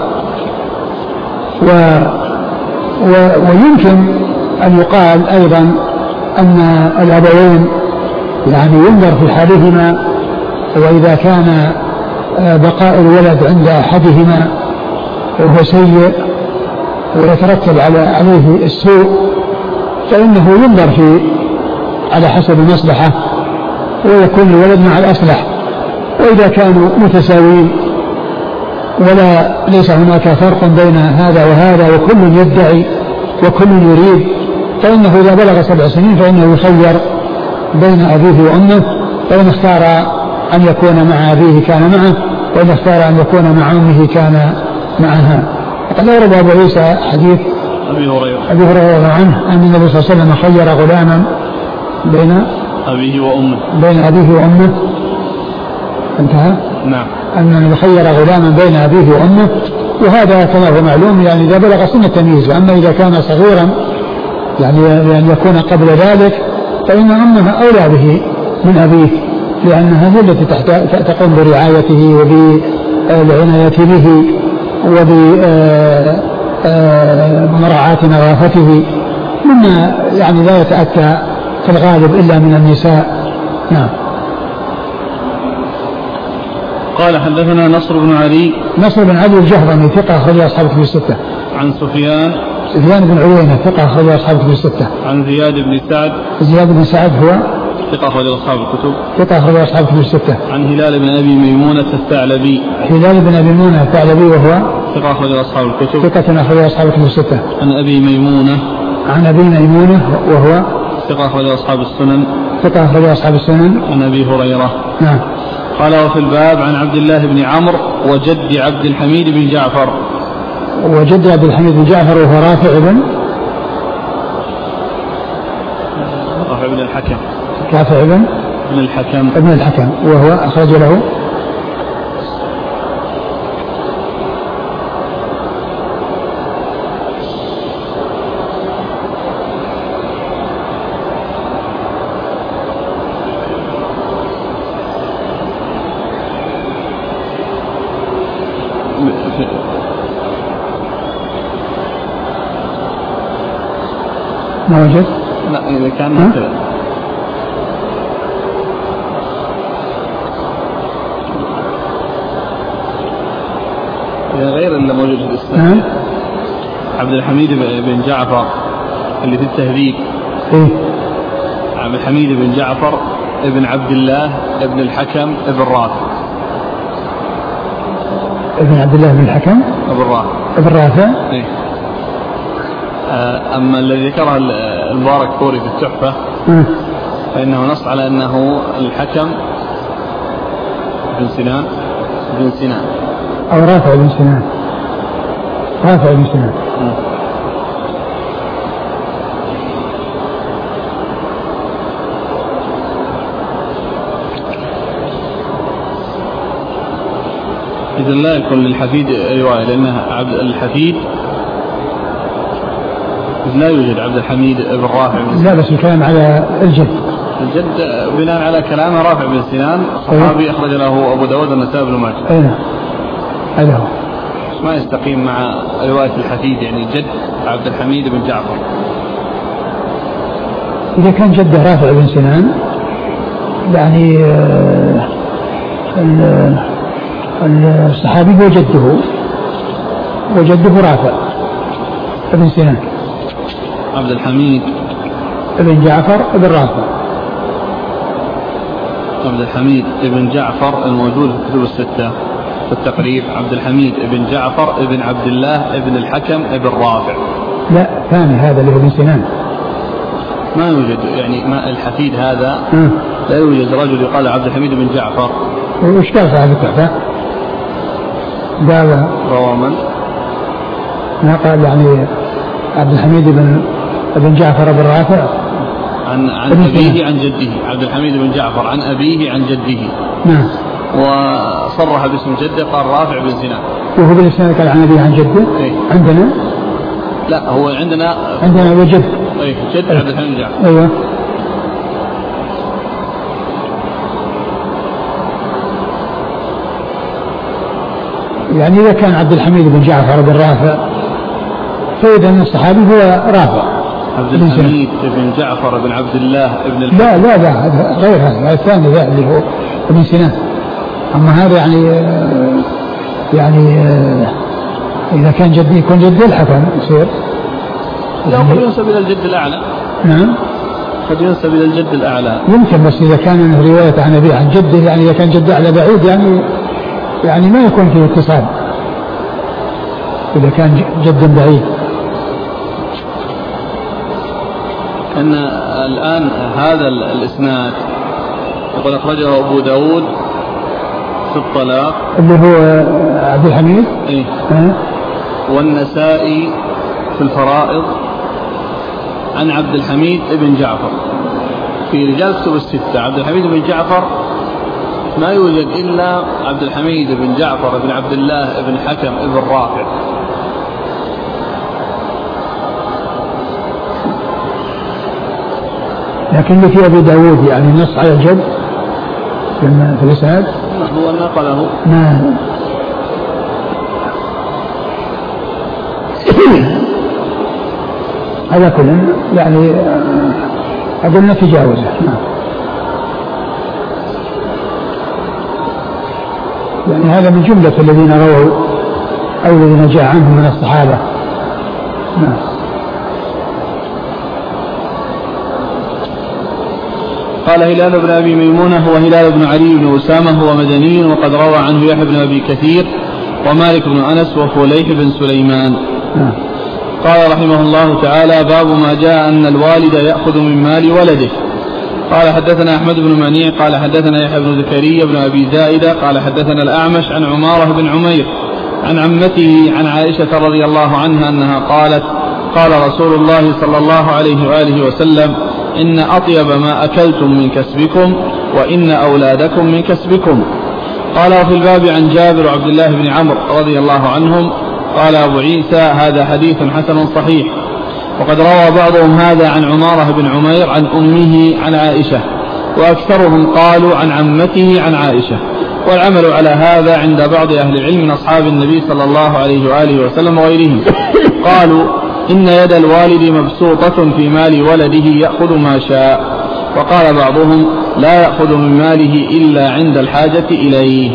و و ويمكن أن يقال أيضا أن الأبوين يعني ينظر في حالهما، وإذا كان بقاء الولد عند أحدهما وهو سيء ويترتب على عليه السوء فإنه ينظر في على حسب المصلحة ويكون الولد مع الأصلح. وإذا كانوا متساويين ولا ليس هناك فرق بين هذا وهذا وكل يدعي وكل يريد، فإنه إذا بلغ سبع سنين فإنه يخير بين أبيه وأمه، فإن اختار أن يكون مع أبيه كان معه، وإن اختار أن يكون مع أمه كان معها. وقد أورد أبو عيسى حديث أبي هريرة أبي هريرة عنه أن النبي صلى الله عليه وسلم خير غلاما بين أبيه وأمه بين أبيه وأمه. انتهى. نعم. أن يخير غلاما بين أبيه وأمه، وهذا كما هو معلوم يعني إذا بلغ سن التمييز. أما إذا كان صغيرا يعني أن يكون قبل ذلك فإن أمه أولى به من أبيه، لأنها هي التي تقوم برعايته وبالعناية به وبمراعاة نظافته، مما يعني لا يتأتى في الغالب إلا من النساء. نعم. قال حدثنا نصر بن علي نصر بن علي الجهضمي ثقة أخرج أصحاب كتب الستة. عن سفيان سفيان بن عيينة ثقة أخرج أصحاب كتب الستة. عن زياد بن سعد زياد بن سعد هو ثقة أخرج أصحاب الكتب. ثقة أخرج أصحاب كتب الستة. عن هلال بن أبي ميمونة الثعلبي هلال بن أبي ميمونة الثعلبي وهو ثقة أخرج أصحاب الكتب. ثقة أخرج أصحاب كتب الستة. عن أبي ميمونة عن أبي ميمونة وهو ثقة أخرج أصحاب السنن. ثقة أخرج أصحاب السنن. عن أبي هريرة. نعم. قال وفي الباب عن عبد الله بن عمرو وجد عبد الحميد بن جعفر. وجد عبد الحميد بن جعفر وهو رافع بن رافع بن الحكم. رافع بن بن الحكم ابن الحكم وهو أخرج له ما وجد؟ لا إذا كان هكذا غير اللي موجود في الإسلام. عبد الحميد بن جعفر اللي في التهذيب. إيه؟ عبد الحميد بن جعفر ابن عبد الله ابن الحكم ابن رافع. ابن عبد الله بن الحكم ابن رافع. ابن رافع. إيه؟ أما الذي ذكره المبارك فوري في التحفة م. فإنه نص على أنه الحكم بن سنان بن سنان أو رافع بن سنان. رافع بن سنان. م. إذا لا يكون للحفيد رواية لأنها عبد الحفيد لا يوجد عبد الحميد بن رافع بن سنان. لا بس الكلام على الجد. الجد بناء على كلام رافع بن سنان صحابي أخرج له أبو داود والنسائي بن ماجه. أين هذا هو ما يستقيم مع رواية الحفيد يعني جد عبد الحميد بن جعفر. إذا كان جده رافع بن سنان يعني الصحابي هو جده وجده رافع بن سنان. عبد الحميد بن جعفر بن رافع. عبد الحميد بن جعفر الموجود في الكتب الستة في التقريب عبد الحميد بن جعفر بن عبد الله بن الحكم بن رافع. لا ثاني هذا اللي هو بن سنان ما يوجد يعني ما الحفيد هذا م. لا يوجد رجل يقال عبد الحميد بن جعفر. وش قال صاحب التحفة؟ قال روى من؟ ما قال يعني عبد الحميد بن بن جعفر بن رافع عن عن أبيه عن جده. عبد الحميد بن جعفر عن أبيه عن جده. نعم. وصرح باسم جده قال رافع بن زناد. وهو بالإسناد قال عن أبيه عن جده. إيه؟ عندنا لا هو عندنا عندنا وجد. أي جد عبد الحميد بن جعفر. أيوه. يعني إذا كان عبد الحميد بن جعفر بن رافع فإذا الصحابي هو رافع. عبد الحميد بن جعفر بن عبد الله بن الحكم. لا لا لا غير هذا الثاني ذا اللي هو ابن سنان. أما هذا يعني يعني إذا كان جدي يكون جدي الحكم يصير. لا قد ينسب إلى الجد الأعلى. نعم. قد ينسب إلى الجد الأعلى. يمكن بس إذا كان رواية عن أبيه عن جده يعني إذا كان جد أعلى بعيد يعني يعني ما يكون فيه اتصال إذا كان جد بعيد. أن الآن هذا الإسناد يقول أخرجه أبو داود في الطلاق اللي هو عبد الحميد. إيه؟ أه؟ والنسائي في الفرائض عن عبد الحميد بن جعفر. في رجال كتب الستة عبد الحميد بن جعفر ما يوجد إلا عبد الحميد بن جعفر بن عبد الله بن حكم بن رافع. لكن اللي في أبي داود يعني نص على الجد في الإسناد هو نقله. نعم. هذا كله يعني أقول نتجاوزه. يعني هذا من جملة الذين رووا أو الذين جاء عنهم من الصحابة. نعم. قال هلال بن أبي ميمونة هو هلال بن علي بن أسامة هو مدني وقد روى عنه يحيى بن أبي كثير ومالك بن أنس وفليح بن سليمان. نعم. قال رحمه الله تعالى باب ما جاء أن الوالد يأخذ من مال ولده. قال حدثنا أحمد بن منيع قال حدثنا يحيى بن زكريا بن أبي زائدة قال حدثنا الأعمش عن عمارة بن عمير عن عمته عن عائشة رضي الله عنها أنها قالت قال رسول الله صلى الله عليه وآله وسلم إن أطيب ما أكلتم من كسبكم وإن أولادكم من كسبكم. قال وفي الباب عن جابر وعبد الله بن عمرو رضي الله عنهم. قال أبو عيسى هذا حديث حسن صحيح. وقد روى بعضهم هذا عن عمارة بن عمير عن أمه عن عائشة وأكثرهم قالوا عن عمته عن عائشة. والعمل على هذا عند بعض أهل العلم من أصحاب النبي صلى الله عليه وآله وسلم وغيرهم. قالوا إن يد الوالد مبسوطة في مال ولده يأخذ ما شاء. وقال بعضهم لا يأخذ من ماله إلا عند الحاجة إليه.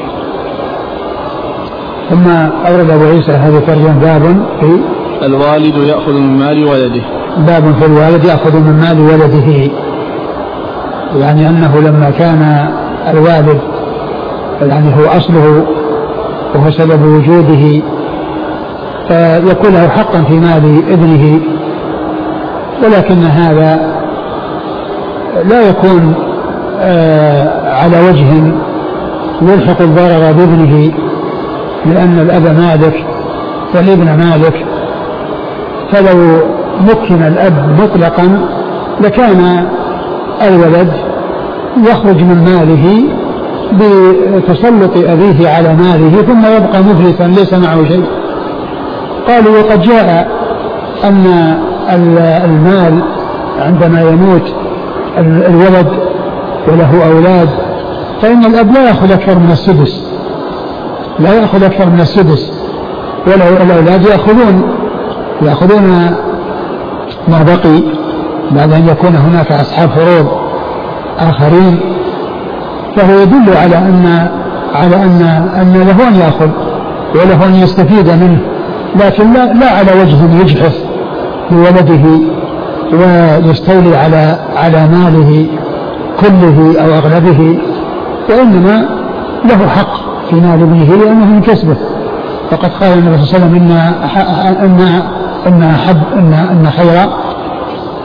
ثم أورد أبو عيسى هذا ترجم باب في الوالد يأخذ من مال ولده. باب في الوالد يأخذ من مال ولده. يعني أنه لما كان الوالد يعني هو أصله وهو سبب وجوده يكون له حقا في مال ابنه ولكن هذا لا يكون على وجه يلحق الضرر بابنه لأن الأب مالك والابن مالك. فلو مكن الأب مطلقا لكان الولد يخرج من ماله بتسلط أبيه على ماله ثم يبقى مفلسا ليس معه شيء. قالوا وقد جاء أن المال عندما يموت الولد وله أولاد فإن الأب لا يأخذ أكثر من السدس لا يأخذ أكثر من السدس وله الأولاد يأخذون يأخذون ما بقي بعد أن يكون هناك أصحاب فروض آخرين. فهو يدل على أن على أن أن له أن يأخذ وله أن يستفيد منه لكن لا, لا على وجه يجحف بولده ويستولي على على ماله كله أو أغلبه وإنما له حق في مال ابنه لأنه من كسبه. فقد قال النبي صلى الله عليه وسلم إن إن إن حب إن إن خير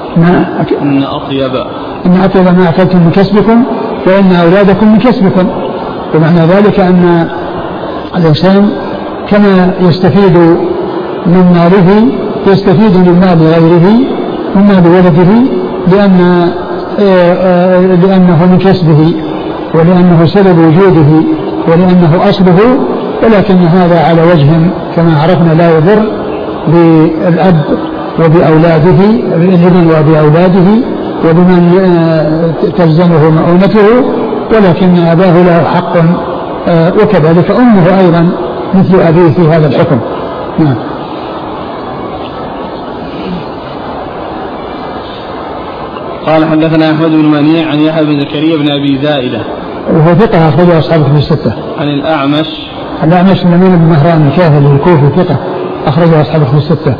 ما أك... إن أطيب إن أطيب ما أكلتم من كسبكم وإن أولادكم من كسبكم. ومعنى ذلك أن الإنسان كما يستفيد من ماله يستفيد من مال غيره من مال ولده لأن لأنه من كسبه ولأنه سبب وجوده ولأنه أصله. ولكن هذا على وجه كما عرفنا لا يضر بالأب وبأولاده بالابن وبأولاده وبمن تلزمه مؤونته، ولكن أباه له حق وكذلك أمه أيضا مثل أبيه في هذا الحكم. نعم. قال حدثنا أحمد بن منيع عن يحيى بن زكريا بن أبي زائدة وهو ثقة أخرجه أصحابه في الستة. عن الأعمش الأعمش النمير بن مهران الكاهلي الكوفي ثقة أخرجه أصحابه في الستة.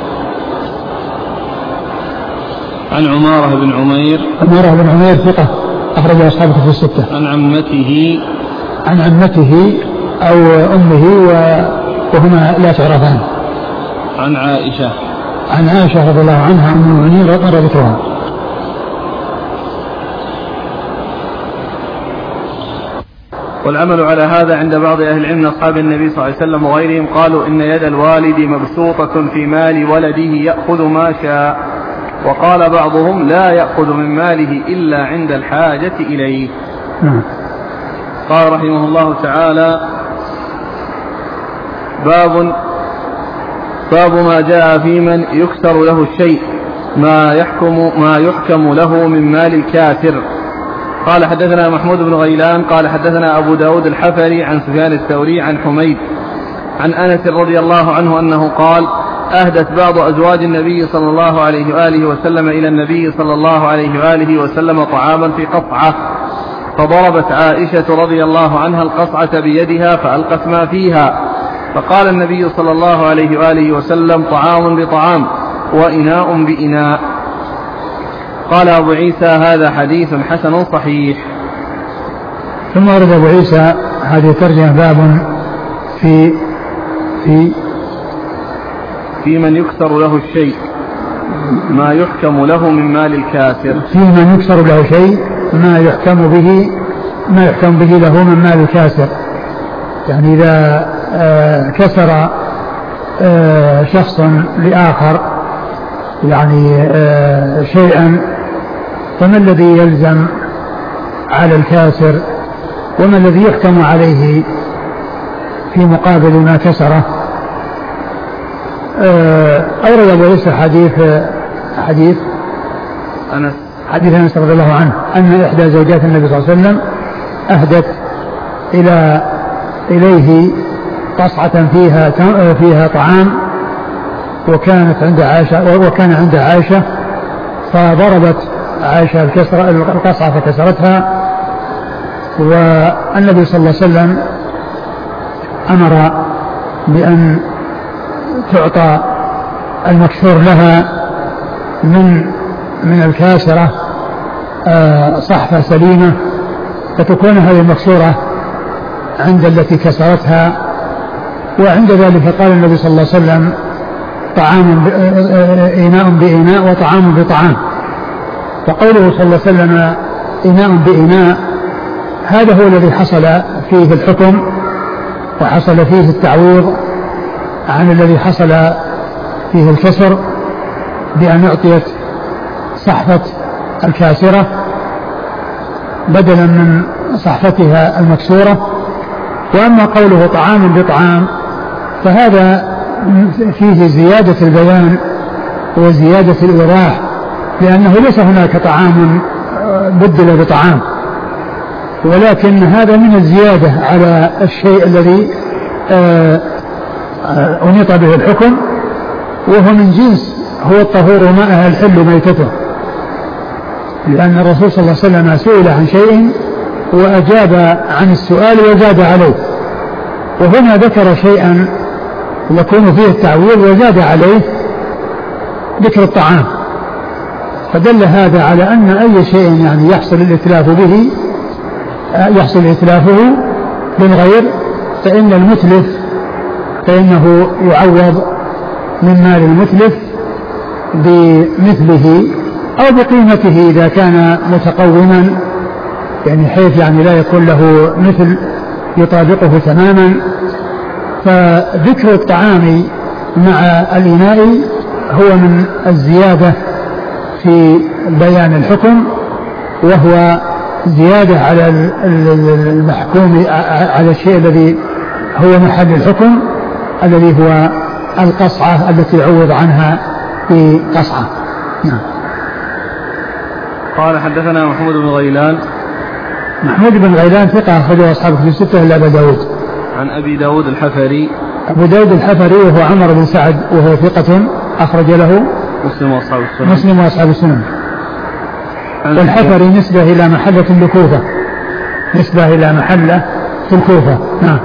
عن عمارة بن عمير عمارة بن عمير ثقة أخرجه أصحابه في الستة. عن عمته عن عمته أو أمه وهما لا تعرفان. عن عائشة عن عائشة رضي الله عنها أم المؤمنين مر ذكرها. والعمل على هذا عند بعض أهل العلم من أصحاب النبي صلى الله عليه وسلم وغيرهم قالوا إن يد الوالد مبسوطة في مال ولده يأخذ ما شاء، وقال بعضهم لا يأخذ من ماله إلا عند الحاجة إليه. قال رحمه الله تعالى باب باب ما جاء في من يكسر له الشيء ما يحكم, ما يحكم له من مال الكاسر. قال حدثنا محمود بن غيلان قال حدثنا أبو داود الحفري عن سفيان الثوري عن حميد عن أنس رضي الله عنه أنه قال أهدت بعض أزواج النبي صلى الله عليه وآله وسلم إلى النبي صلى الله عليه وآله وسلم طعاما في قصعة، فضربت عائشة رضي الله عنها القصعة بيدها فألقت ما فيها، فقال النبي صلى الله عليه وآله وسلم طعام بطعام وإناء بإناء. قال أبو عيسى هذا حديث حسن صحيح. ثم ورد أبو عيسى هذه ترجمة باب في في في من يكسر له الشيء ما يحكم له من مال الكاسر. في من يكسر له شيء ما يحكم به ما يحكم به له من مال الكاسر. يعني إذا آه كسر آه شخص لآخر يعني آه شيئا، فما الذي يلزم على الكاسر وما الذي يحكم عليه في مقابل ما كسره؟ أورد أبو عيسى حديث حديث أنس حديث أنس رضي الله عنه أن إحدى زوجات النبي صلى الله عليه وسلم أهدت إلى إليه قصعة فيها فيها طعام، وكانت عند عائشة وكان عند عائشة، فضربت عائشة القصعة فكسرتها، والنبي صلى الله عليه وسلم أمر بأن تعطى المكسور لها من من الكاسرة صحفة سليمة، فتكون هذه المكسورة عند التي كسرتها. وعند ذلك قال النبي صلى الله عليه وسلم طعام إناء بإناء وطعام بطعام. فقوله صلى الله عليه وسلم إناء بإناء هذا هو الذي حصل فيه الحكم وحصل فيه التعويض عن الذي حصل فيه الكسر، بأن أعطيت صحفة الكاسرة بدلا من صحفتها المكسورة. وأما قوله طعام بطعام فهذا فيه زيادة البيان وزيادة الإيضاح، لأنه ليس هناك طعام بدل بطعام، ولكن هذا من الزيادة على الشيء الذي أنيط به الحكم، وهو من جنس هو الطهور ماءها الحل ميتته، لأن الرسول صلى الله عليه وسلم سئل عن شيء وأجاب عن السؤال وزاد عليه، وهنا ذكر شيئا يكون فيه التعويض وزاد عليه ذكر الطعام، فدل هذا على أن أي شيء يعني يحصل الإتلاف به يحصل إتلافه بالغير فإن المتلف فإنه يعوض من مال المتلف بمثله أو بقيمته إذا كان متقوما يعني حيث يعني لا يكون له مثل يطابقه تماما. فذكر الطعام مع الإناء هو من الزيادة في بيان الحكم، وهو زيادة على المحكوم على الشيء الذي هو محل الحكم الذي هو القصعة التي عوض عنها بقصعة. نعم. قال حدثنا محمود بن غيلان. محمود بن غيلان ثقة أخرجه أصحاب في الستة إلا أبا داود. عن أبي داود الحفري. أبو داود الحفري وهو عمر بن سعد وهو ثقة أخرج له مسلم وأصحاب السنن. مسلم وأصحاب السنن. والحفري نسبة إلى محلة بالكوفة، نسبة إلى محلة في الكوفة. نعم.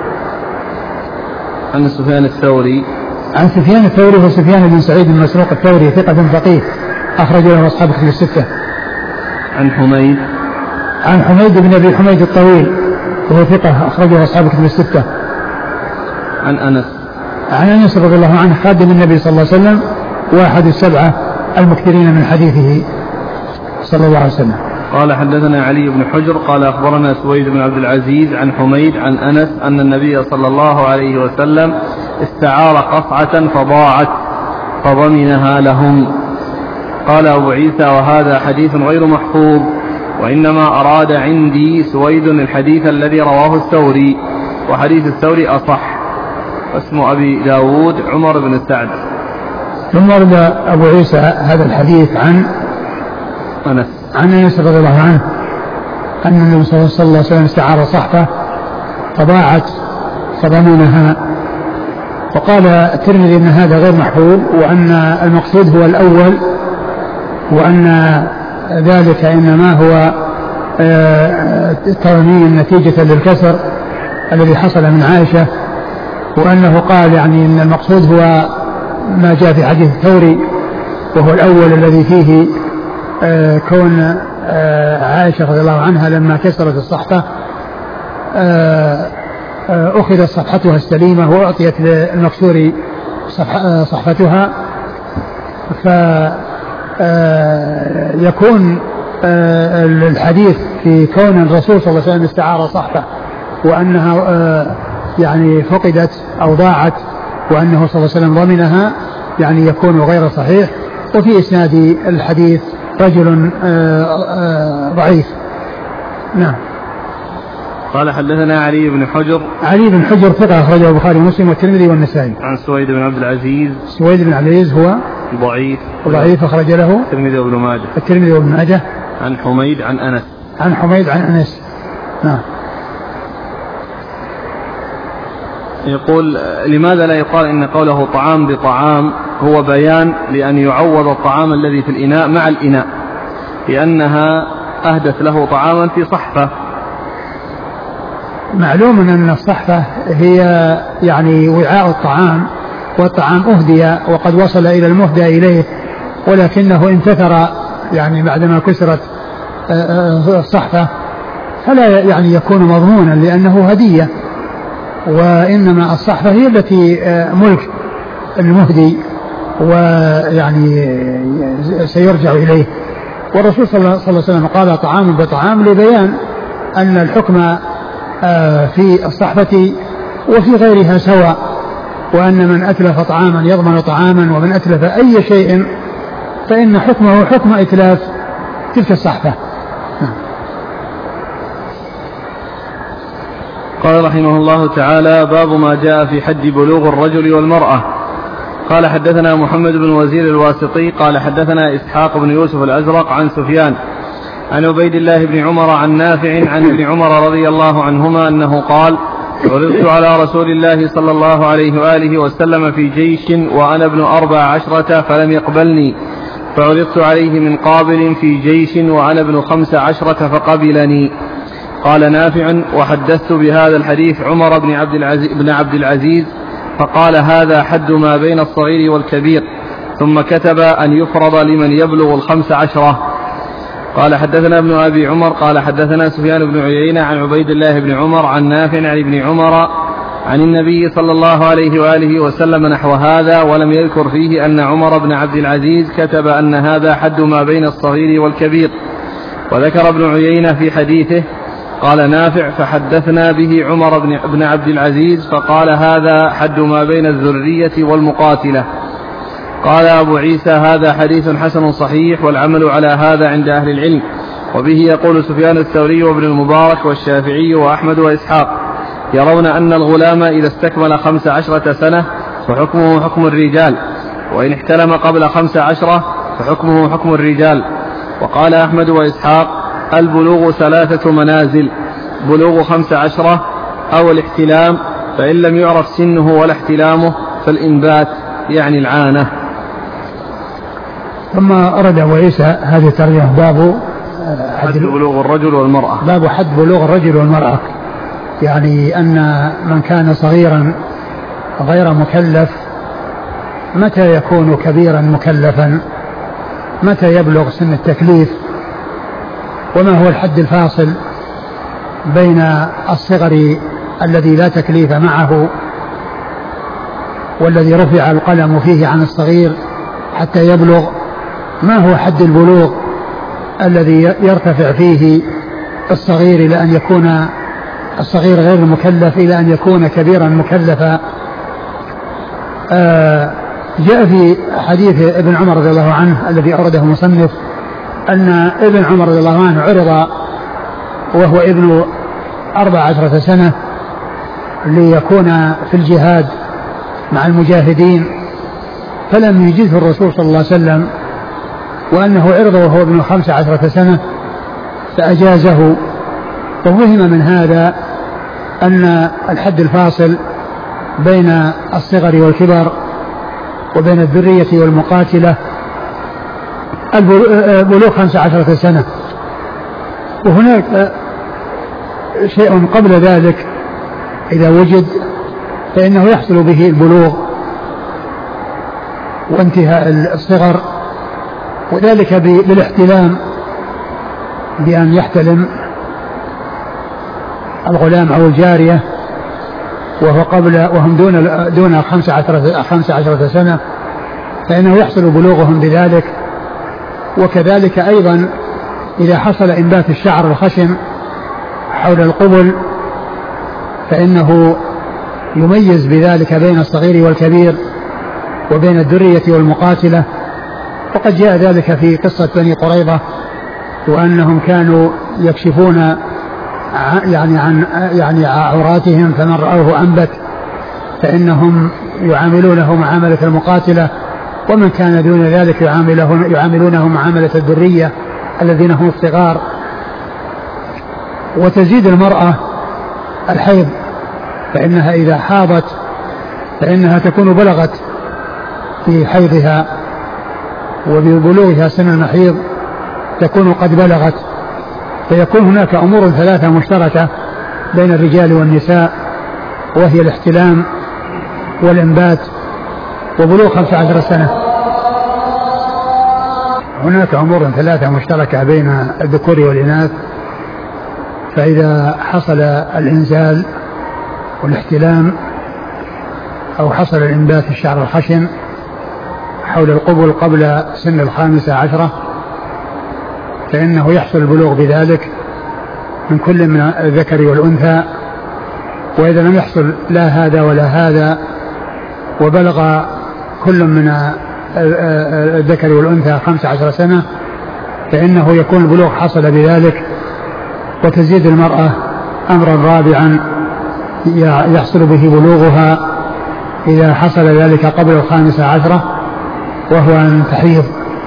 عن سفيان الثوري. عن سفيان الثوري وسفيان بن سعيد بن مسروق الثوري ثقة فقيه أخرج له أصحاب في الستة. عن حميد. عن حميد بن أبي حميد الطويل وهو ثقة أخرجه أصحاب في الستة. عن أنس. عن أنس رضي الله عنه خادم النبي صلى الله عليه وسلم واحد السبعة المكثرين من حديثه صلى الله عليه وسلم. قال حدثنا علي بن حجر قال أخبرنا سويد بن عبد العزيز عن حميد عن أنس أن النبي صلى الله عليه وسلم استعار قصعة فضاعت فضمنها لهم. قال أبو عيسى وهذا حديث غير محفوظ، وإنما أراد عندي سويد الحديث الذي رواه الثوري، وحديث الثوري أصح. اسم أبي داود عمر بن سعد. ثم ورد أبو عيسى هذا الحديث عن أنس عن أنس رضي الله عنه أن النبي صلى الله عليه وسلم استعار صحفة فضاعت فضمنها. وقال الترمذي أن هذا غير محفوظ، وأن المقصود هو الأول، وأن ذلك إنما هو ترميم نتيجة للكسر الذي حصل من عائشة، وأنه قال يعني أن المقصود هو ما جاء في حديث الثوري وهو الأول الذي فيه آه كون آه عائشة رضي الله عنها لما كسرت الصحفة آه آه أخذت صفحتها السليمة وأعطيت للمكسور صفح صحفتها، فيكون آه الحديث في كون الرسول صلى الله عليه وسلم استعار صحفة وأنها آه يعني فقدت أو ضاعت وأنه صلى الله عليه وسلم ضمنها، يعني يكون غير صحيح. وفي إسناد الحديث رجل ضعيف. نعم. قال حدثنا علي بن حجر. علي بن حجر ثقة أخرجه البخاري ومسلم والترمذي والنسائي. عن سويد بن عبد العزيز. سويد بن عبد العزيز هو ضعيف ضعيف أخرج له الترمذي وابن ماجه. الترمذي وابن ماجه. عن حميد عن أنس. عن حميد عن أنس. نعم. يقول لماذا لا يقال إن قوله طعام بطعام هو بيان لأن يعوض الطعام الذي في الإناء مع الإناء، لأنها أهدت له طعاما في صحفة. معلوم أن الصحفة هي يعني وعاء الطعام، والطعام أهدي وقد وصل إلى المهدى إليه، ولكنه انتثر يعني بعدما كسرت الصحفة، فلا يعني يكون مضمونا لأنه هدية، وإنما الصحفة هي التي ملك المهدي ويعني سيرجع إليه. والرسول صلى الله عليه وسلم قال طعام بطعام لبيان أن الحكم في الصحفة وفي غيرها سواء، وأن من أتلف طعاما يضمن طعاما، ومن أتلف أي شيء فإن حكمه حكم إتلاف تلك الصحفة. قال رحمه الله تعالى: باب ما جاء في حد بلوغ الرجل والمرأة. قال حدثنا محمد بن وزير الواسطي قال حدثنا إسحاق بن يوسف الأزرق عن سفيان عن عبيد الله بن عمر عن نافع عن ابن عمر رضي الله عنهما أنه قال: عرضت على رسول الله صلى الله عليه وآله وسلم في جيش وأنا ابن أربع عشرة فلم يقبلني، فعرضت عليه من قابل في جيش وأنا ابن خمس عشرة فقبلني. قال نافع: وحدثت بهذا الحديث عمر بن عبد العزيز, بن عبد العزيز فقال: هذا حد ما بين الصغير والكبير، ثم كتب أن يفرض لمن يبلغ الخمس عشرة. قال حدثنا ابن أبي عمر قال حدثنا سفيان بن عيينة عن عبيد الله بن عمر عن نافع عن ابن عمر عن النبي صلى الله عليه وآله وسلم نحو هذا، ولم يذكر فيه أن عمر بن عبد العزيز كتب أن هذا حد ما بين الصغير والكبير. وذكر ابن عيينة في حديثه قال نافع فحدثنا به عمر بن عبد العزيز فقال هذا حد ما بين الذرية والمقاتلة. قال أبو عيسى هذا حديث حسن صحيح، والعمل على هذا عند أهل العلم، وبه يقول سفيان الثوري وابن المبارك والشافعي وأحمد وإسحاق، يرون أن الغلام إذا استكمل خمس عشرة سنة فحكمه حكم الرجال، وإن احتلم قبل خمس عشرة فحكمه حكم الرجال. وقال أحمد وإسحاق البلوغ ثلاثة منازل، بلوغ خمس عشرة أو الاحتلام، فإن لم يعرف سنه ولا احتلامه فالإنبات يعني العانة. ثم أرد أبو عيسى هذه الترجمة باب حد بلوغ الرجل والمرأة، باب حد بلوغ الرجل والمرأة، يعني أن من كان صغيرا غير مكلف متى يكون كبيرا مكلفا، متى يبلغ سن التكليف، وما هو الحد الفاصل بين الصغر الذي لا تكليف معه والذي رفع القلم فيه عن الصغير حتى يبلغ، ما هو حد البلوغ الذي يرتفع فيه الصغير إلى أن يكون الصغير غير المكلف إلى أن يكون كبيرا مكلفا. آه جاء في حديث ابن عمر رضي الله عنه الذي أورده المصنف أن ابن عمر رضي الله عنه عرض وهو ابن أربع عشرة سنة ليكون في الجهاد مع المجاهدين، فلم يجزه الرسول صلى الله عليه وسلم، وأنه عرض وهو ابن خمس عشرة سنة فأجازه. وفهم من هذا أن الحد الفاصل بين الصغر والكبر وبين الذرية والمقاتلة بلوغ خمس عشرة سنة. وهناك شيء قبل ذلك إذا وجد فإنه يحصل به البلوغ وانتهاء الصغر، وذلك بالاحتلام، بأن يحتلم الغلام أو الجارية وهو قبل وهم دون دون خمس عشرة خمس عشرة سنة، فإنه يحصل بلوغهم بذلك. وكذلك أيضا إذا حصل إنبات الشعر الخشن حول القبل فإنه يميز بذلك بين الصغير والكبير وبين الذرية والمقاتلة. وقد جاء ذلك في قصة بني قريظة، وأنهم كانوا يكشفون يعني عن يعني عوراتهم، فمن رأوه أنبت فإنهم يعاملونه معاملة المقاتلة، ومن كان دون ذلك يعاملونه, يعاملونه معاملة الذرية الذين هم الصغار. وتزيد المرأة الحيض، فإنها إذا حاضت فإنها تكون بلغت في حيضها، وببلوغها سن المحيض تكون قد بلغت، فيكون هناك أمور ثلاثة مشتركة بين الرجال والنساء، وهي الاحتلام والإنبات وبلوغ خمس عشر سنة. هناك أمور ثلاثة مشتركة بين الذكور والإناث، فإذا حصل الإنزال والاحتلام أو حصل الإنبات الشعر الخشن حول القبل قبل سن الخامسة عشرة فإنه يحصل البلوغ بذلك من كل من الذكر والأنثى. وإذا لم يحصل لا هذا ولا هذا وبلغ كل من الذكر والأنثى خمس عشر سنة فإنه يكون البلوغ حصل بذلك. وتزيد المرأة أمرا رابعا يحصل به بلوغها إذا حصل ذلك قبل الخامسة عشرة، وهو أن تحيض.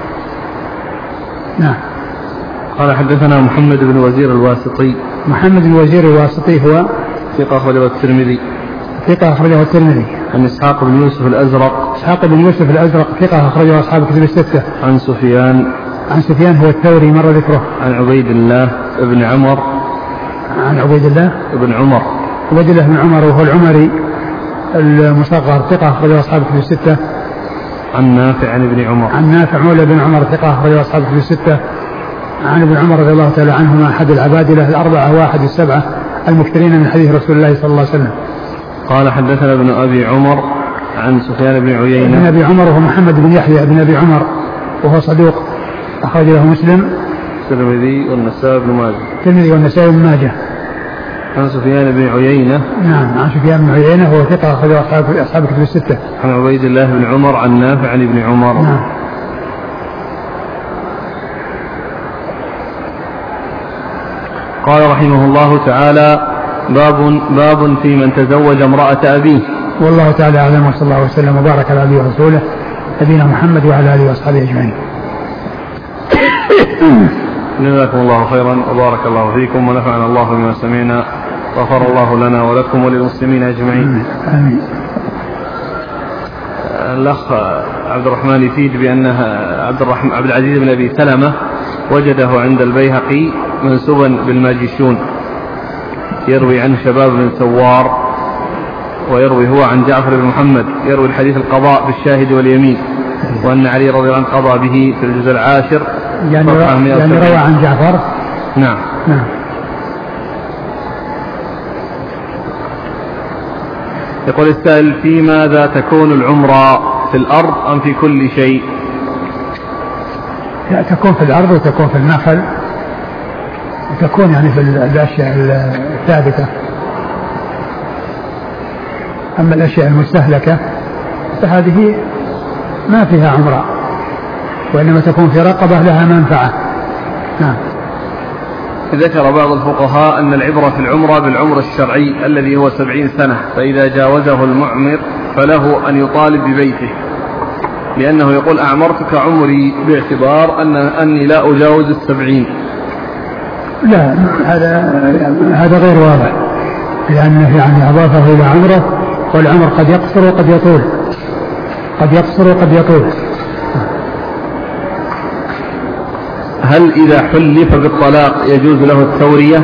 نعم. قال حدثنا محمد بن وزير الواسطي. محمد بن وزير الواسطي هو ثقة أخرجه الترمذي. ثقة أخرجه الترمذي. عن إسحاق بن يوسف الأزرق. إسحاق بن يوسف الأزرق ثقة أخرجه أصحاب الكتب الستة. عن سفيان. عن سفيان هو الثوري مر ذكره. عن عبيد الله بن عمر. عن عبيد الله بن عمر. عبيد الله بن عمر وهو العمري المصغر ثقة أخرجه أصحاب الكتب الستة. عن نافع عن ابن عمر. عن نافع مولى بن عمر ثقة أخرجه أصحاب الكتب الستة. عن ابن عمر رضي الله تعالى عنهما أحد العبادلة الأربعة واحد السبعة المكثرين من حديث رسول الله صلى الله عليه وسلم. قال حدثنا ابن أبي عمر عن سفيان بن عيينة. ابن أبي عمر وهو محمد بن يحيى بن أبي عمر وهو صدوق أخرج له مسلم الترمذي والنسائي بن ماجه. الترمذي والنسائي بن ماجه. عن سفيان بن عيينة. نعم عن سفيان بن عيينة هو ثقة أخرج أصحاب أصحاب الكتب الستة. عن عبيد الله بن عمر عن نافع عن ابن عمر. نعم. قال رحمه الله تعالى باب باب في من تزوج امرأة أبيه. والله تعالى أعلم وصلى الله وسلم وبارك على عبده ورسوله نبينا محمد وعلى آله وأصحابه أجمعين. جزاكم الله خيرا وبارك الله فيكم ونفعنا الله بما سمعنا غفر الله لنا ولكم وللمسلمين أجمعين. آمين. الأخ عبد الرحمن يفيد بأنها عبد الرحمن عبد العزيز بن أبي سلمة وجده عند البيهقي منسوبا بالماجشون يروي عنه شباب بن سوار ويروي هو عن جعفر بن محمد يروي الحديث القضاء بالشاهد واليمين وأن علي رضي الله عنه قضى به في الجزء العاشر. يعني, يعني روى عن جعفر. نعم. نعم. يقول السائل في ماذا تكون العمرة في الأرض أم في كل شيء؟ تكون في الأرض وتكون في النخل وتكون يعني في الأشياء الثابتة. أما الأشياء المستهلكة فهذه ما فيها عمرة وإنما تكون في رقبة لها منفعة. نعم. ذكر بعض الفقهاء أن العبرة في العمرة بالعمر الشرعي الذي هو سبعين سنة فإذا جاوزه المعمر فله أن يطالب ببيته لأنه يقول أعمرتك عمري باعتبار أن أني لا أجاوز السبعين. لا هذا هذا غير واضح لأنه يعني أضافه إلى عمره والعمر قد يقصر وقد يطول قد يقصر وقد يطول. هل إذا حلف بالطلاق يجوز له التورية؟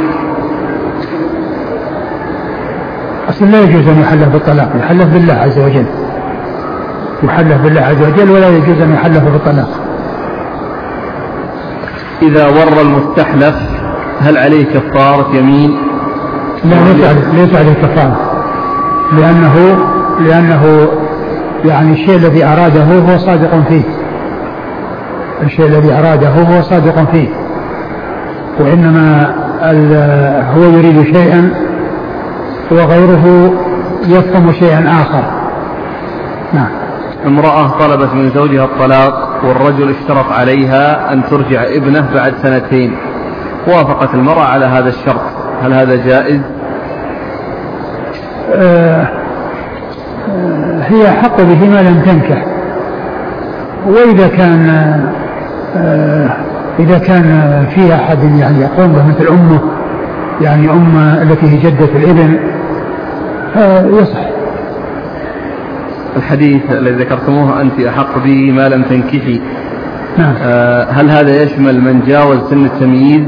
أصلا لا يجوز أن يحلف بالطلاق يحلف بالله عز وجل يحلف بالله عز وجل ولا يجوز أن يحلف بالطلاق. إذا ور المستحلف هل عليه كفارة يمين؟ لا ليس عليه كفارة لأنه لأنه يعني الشيء الذي أراده هو صادق فيه الشيء الذي أراده هو صادق فيه وإنما هو يريد شيئا وغيره يفهم شيئا آخر. نعم. امرأة طلبت من زوجها الطلاق والرجل اشترط عليها أن ترجع ابنه بعد سنتين وافقت المرأة على هذا الشرط هل هذا جائز؟ آه هي حق به ما لم تنكح وإذا كان آه إذا كان في أحد يعني يقوم به مثل أمه يعني أم التي هي جدة الابن يصح. الحديث الذي ذكرتموه أنت أحق به ما لم تنكحي. نعم. آه هل هذا يشمل من جاوز سن التمييز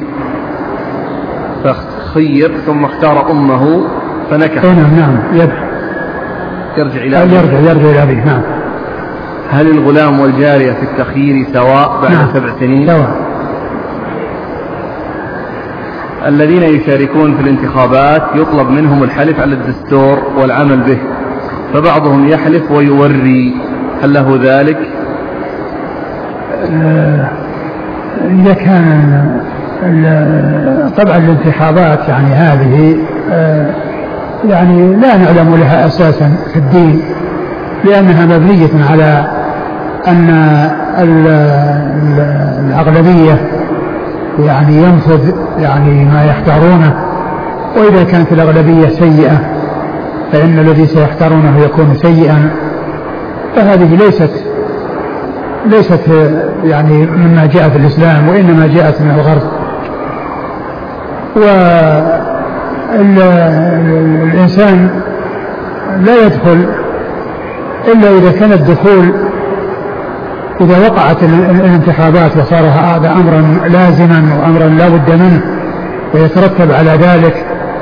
فخير ثم اختار أمه فنكح؟ نعم نعم يرجع إلى يرجع يرجع إلى أبيه. نعم. هل الغلام والجارية في التخيير سواء بعد نعم. سبع سنين؟ سواء. الذين يشاركون في الانتخابات يطلب منهم الحلف على الدستور والعمل به فبعضهم يحلف ويوري هل له ذلك؟ آه إذا كان طبعا الانتخابات يعني هذه آه يعني لا نعلم لها أساسا في الدين لأنها مبنية على أن الأغلبية يعني ينفذ يعني ما يختارونه وإذا كانت الأغلبية سيئة فإن الذي سيختارونه يكون سيئا فهذه ليست ليست يعني مما جاء في الإسلام وإنما جاءت من الغرب. والإنسان لا يدخل إلا إذا كان الدخول إذا وقعت الانتخابات وصار هذا أمرا لازما وأمرا لا بد منه ويترتب على ذلك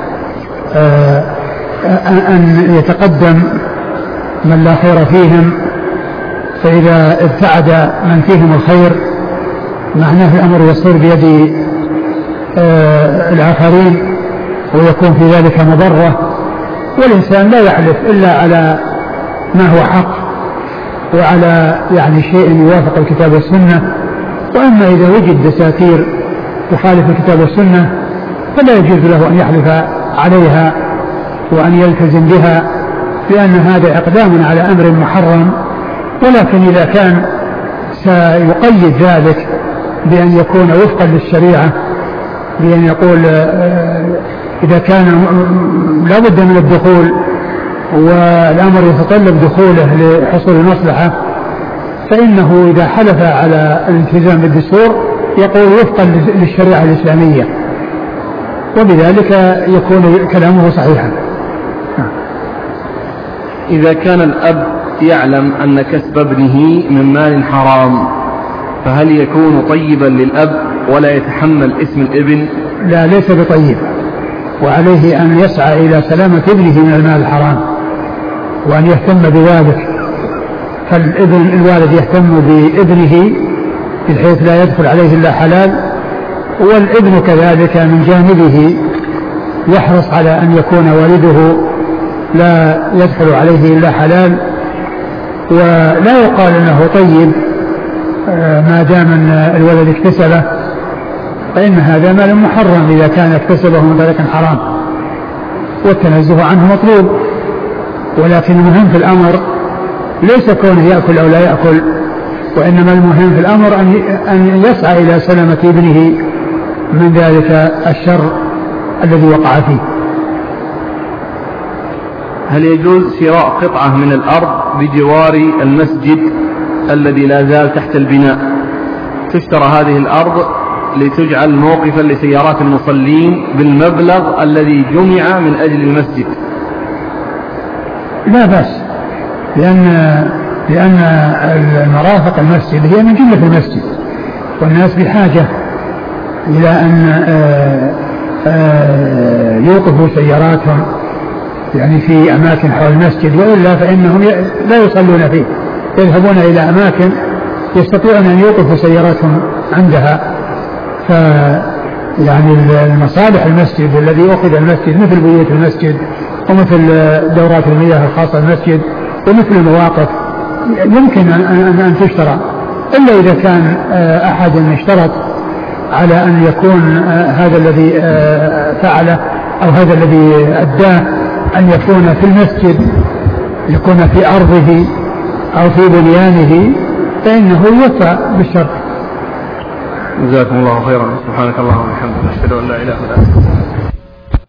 أن يتقدم من لا خير فيهم فإذا ابتعد من فيهم الخير معناه الأمر يصير بيد الآخرين ويكون في ذلك مضرة والإنسان لا يحلف إلا على ما هو حق وعلى يعني شيء يوافق الكتاب والسنة. وأما إذا وجد دساتير تخالف الكتاب والسنة فلا يجوز له أن يحلف عليها وأن يلتزم بها، لأن هذا إقدام على أمر محرم. ولكن إذا كان سيقيد ذلك بأن يكون وفقا للشريعة، بأن يقول إذا كان لا بد من الدخول والأمر يتطلب دخوله لحصول المصلحة، فإنه إذا حلف على الالتزام بالدستور يقول وفقا للشريعة الإسلامية، وبذلك يكون كلامه صحيحا. إذا كان الأب يعلم أن كسب ابنه من مال حرام فهل يكون طيبا للأب ولا يتحمل اسم الابن؟ لا، ليس بطيب، وعليه أن يسعى إلى سلامة ابنه من المال الحرام وأن يهتم بذلك. فالابن الوالد يهتم بابنه بحيث لا يدخل عليه إلا حلال، والابن كذلك من جانبه يحرص على أن يكون والده لا يدخل عليه إلا حلال. ولا يقال أنه طيب ما دام أن الولد اكتسبه، فإن هذا مال محرم إذا كان اكتسبه من طريق حرام، والتنزه عنه مطلوب. ولكن المهم في الأمر ليس كونه يأكل أو لا يأكل، وإنما المهم في الأمر أن يسعى إلى سلامة ابنه من ذلك الشر الذي وقع فيه. هل يجوز شراء قطعة من الأرض بجوار المسجد الذي لا زال تحت البناء، تشترى هذه الأرض لتجعل موقفا لسيارات المصلين بالمبلغ الذي جمع من أجل المسجد؟ لا بأس، لأن لأن المرافق المسجد هي من جملة المسجد، والناس بحاجة إلى أن يوقفوا سياراتهم يعني في أماكن حول المسجد، وإلا فإنهم لا يصلون فيه، يذهبون إلى أماكن يستطيعون أن يوقفوا سياراتهم عندها. ف يعني المصالح المسجد الذي أخذ المسجد مثل بيوت المسجد ومثل دورات المياه الخاصة بالمسجد ومثل المواقف يمكن أن, أن تشترى، إلا إذا كان أحد اشترط على أن يكون هذا الذي فعله أو هذا الذي أداه أن يكون في المسجد، يكون في أرضه أو في بنيانه، فإنه يوفى بالشرط. جزاكم الله خيرا. سبحانك اللهم وبحمدك، أشهد أن لا إله إلا أنت.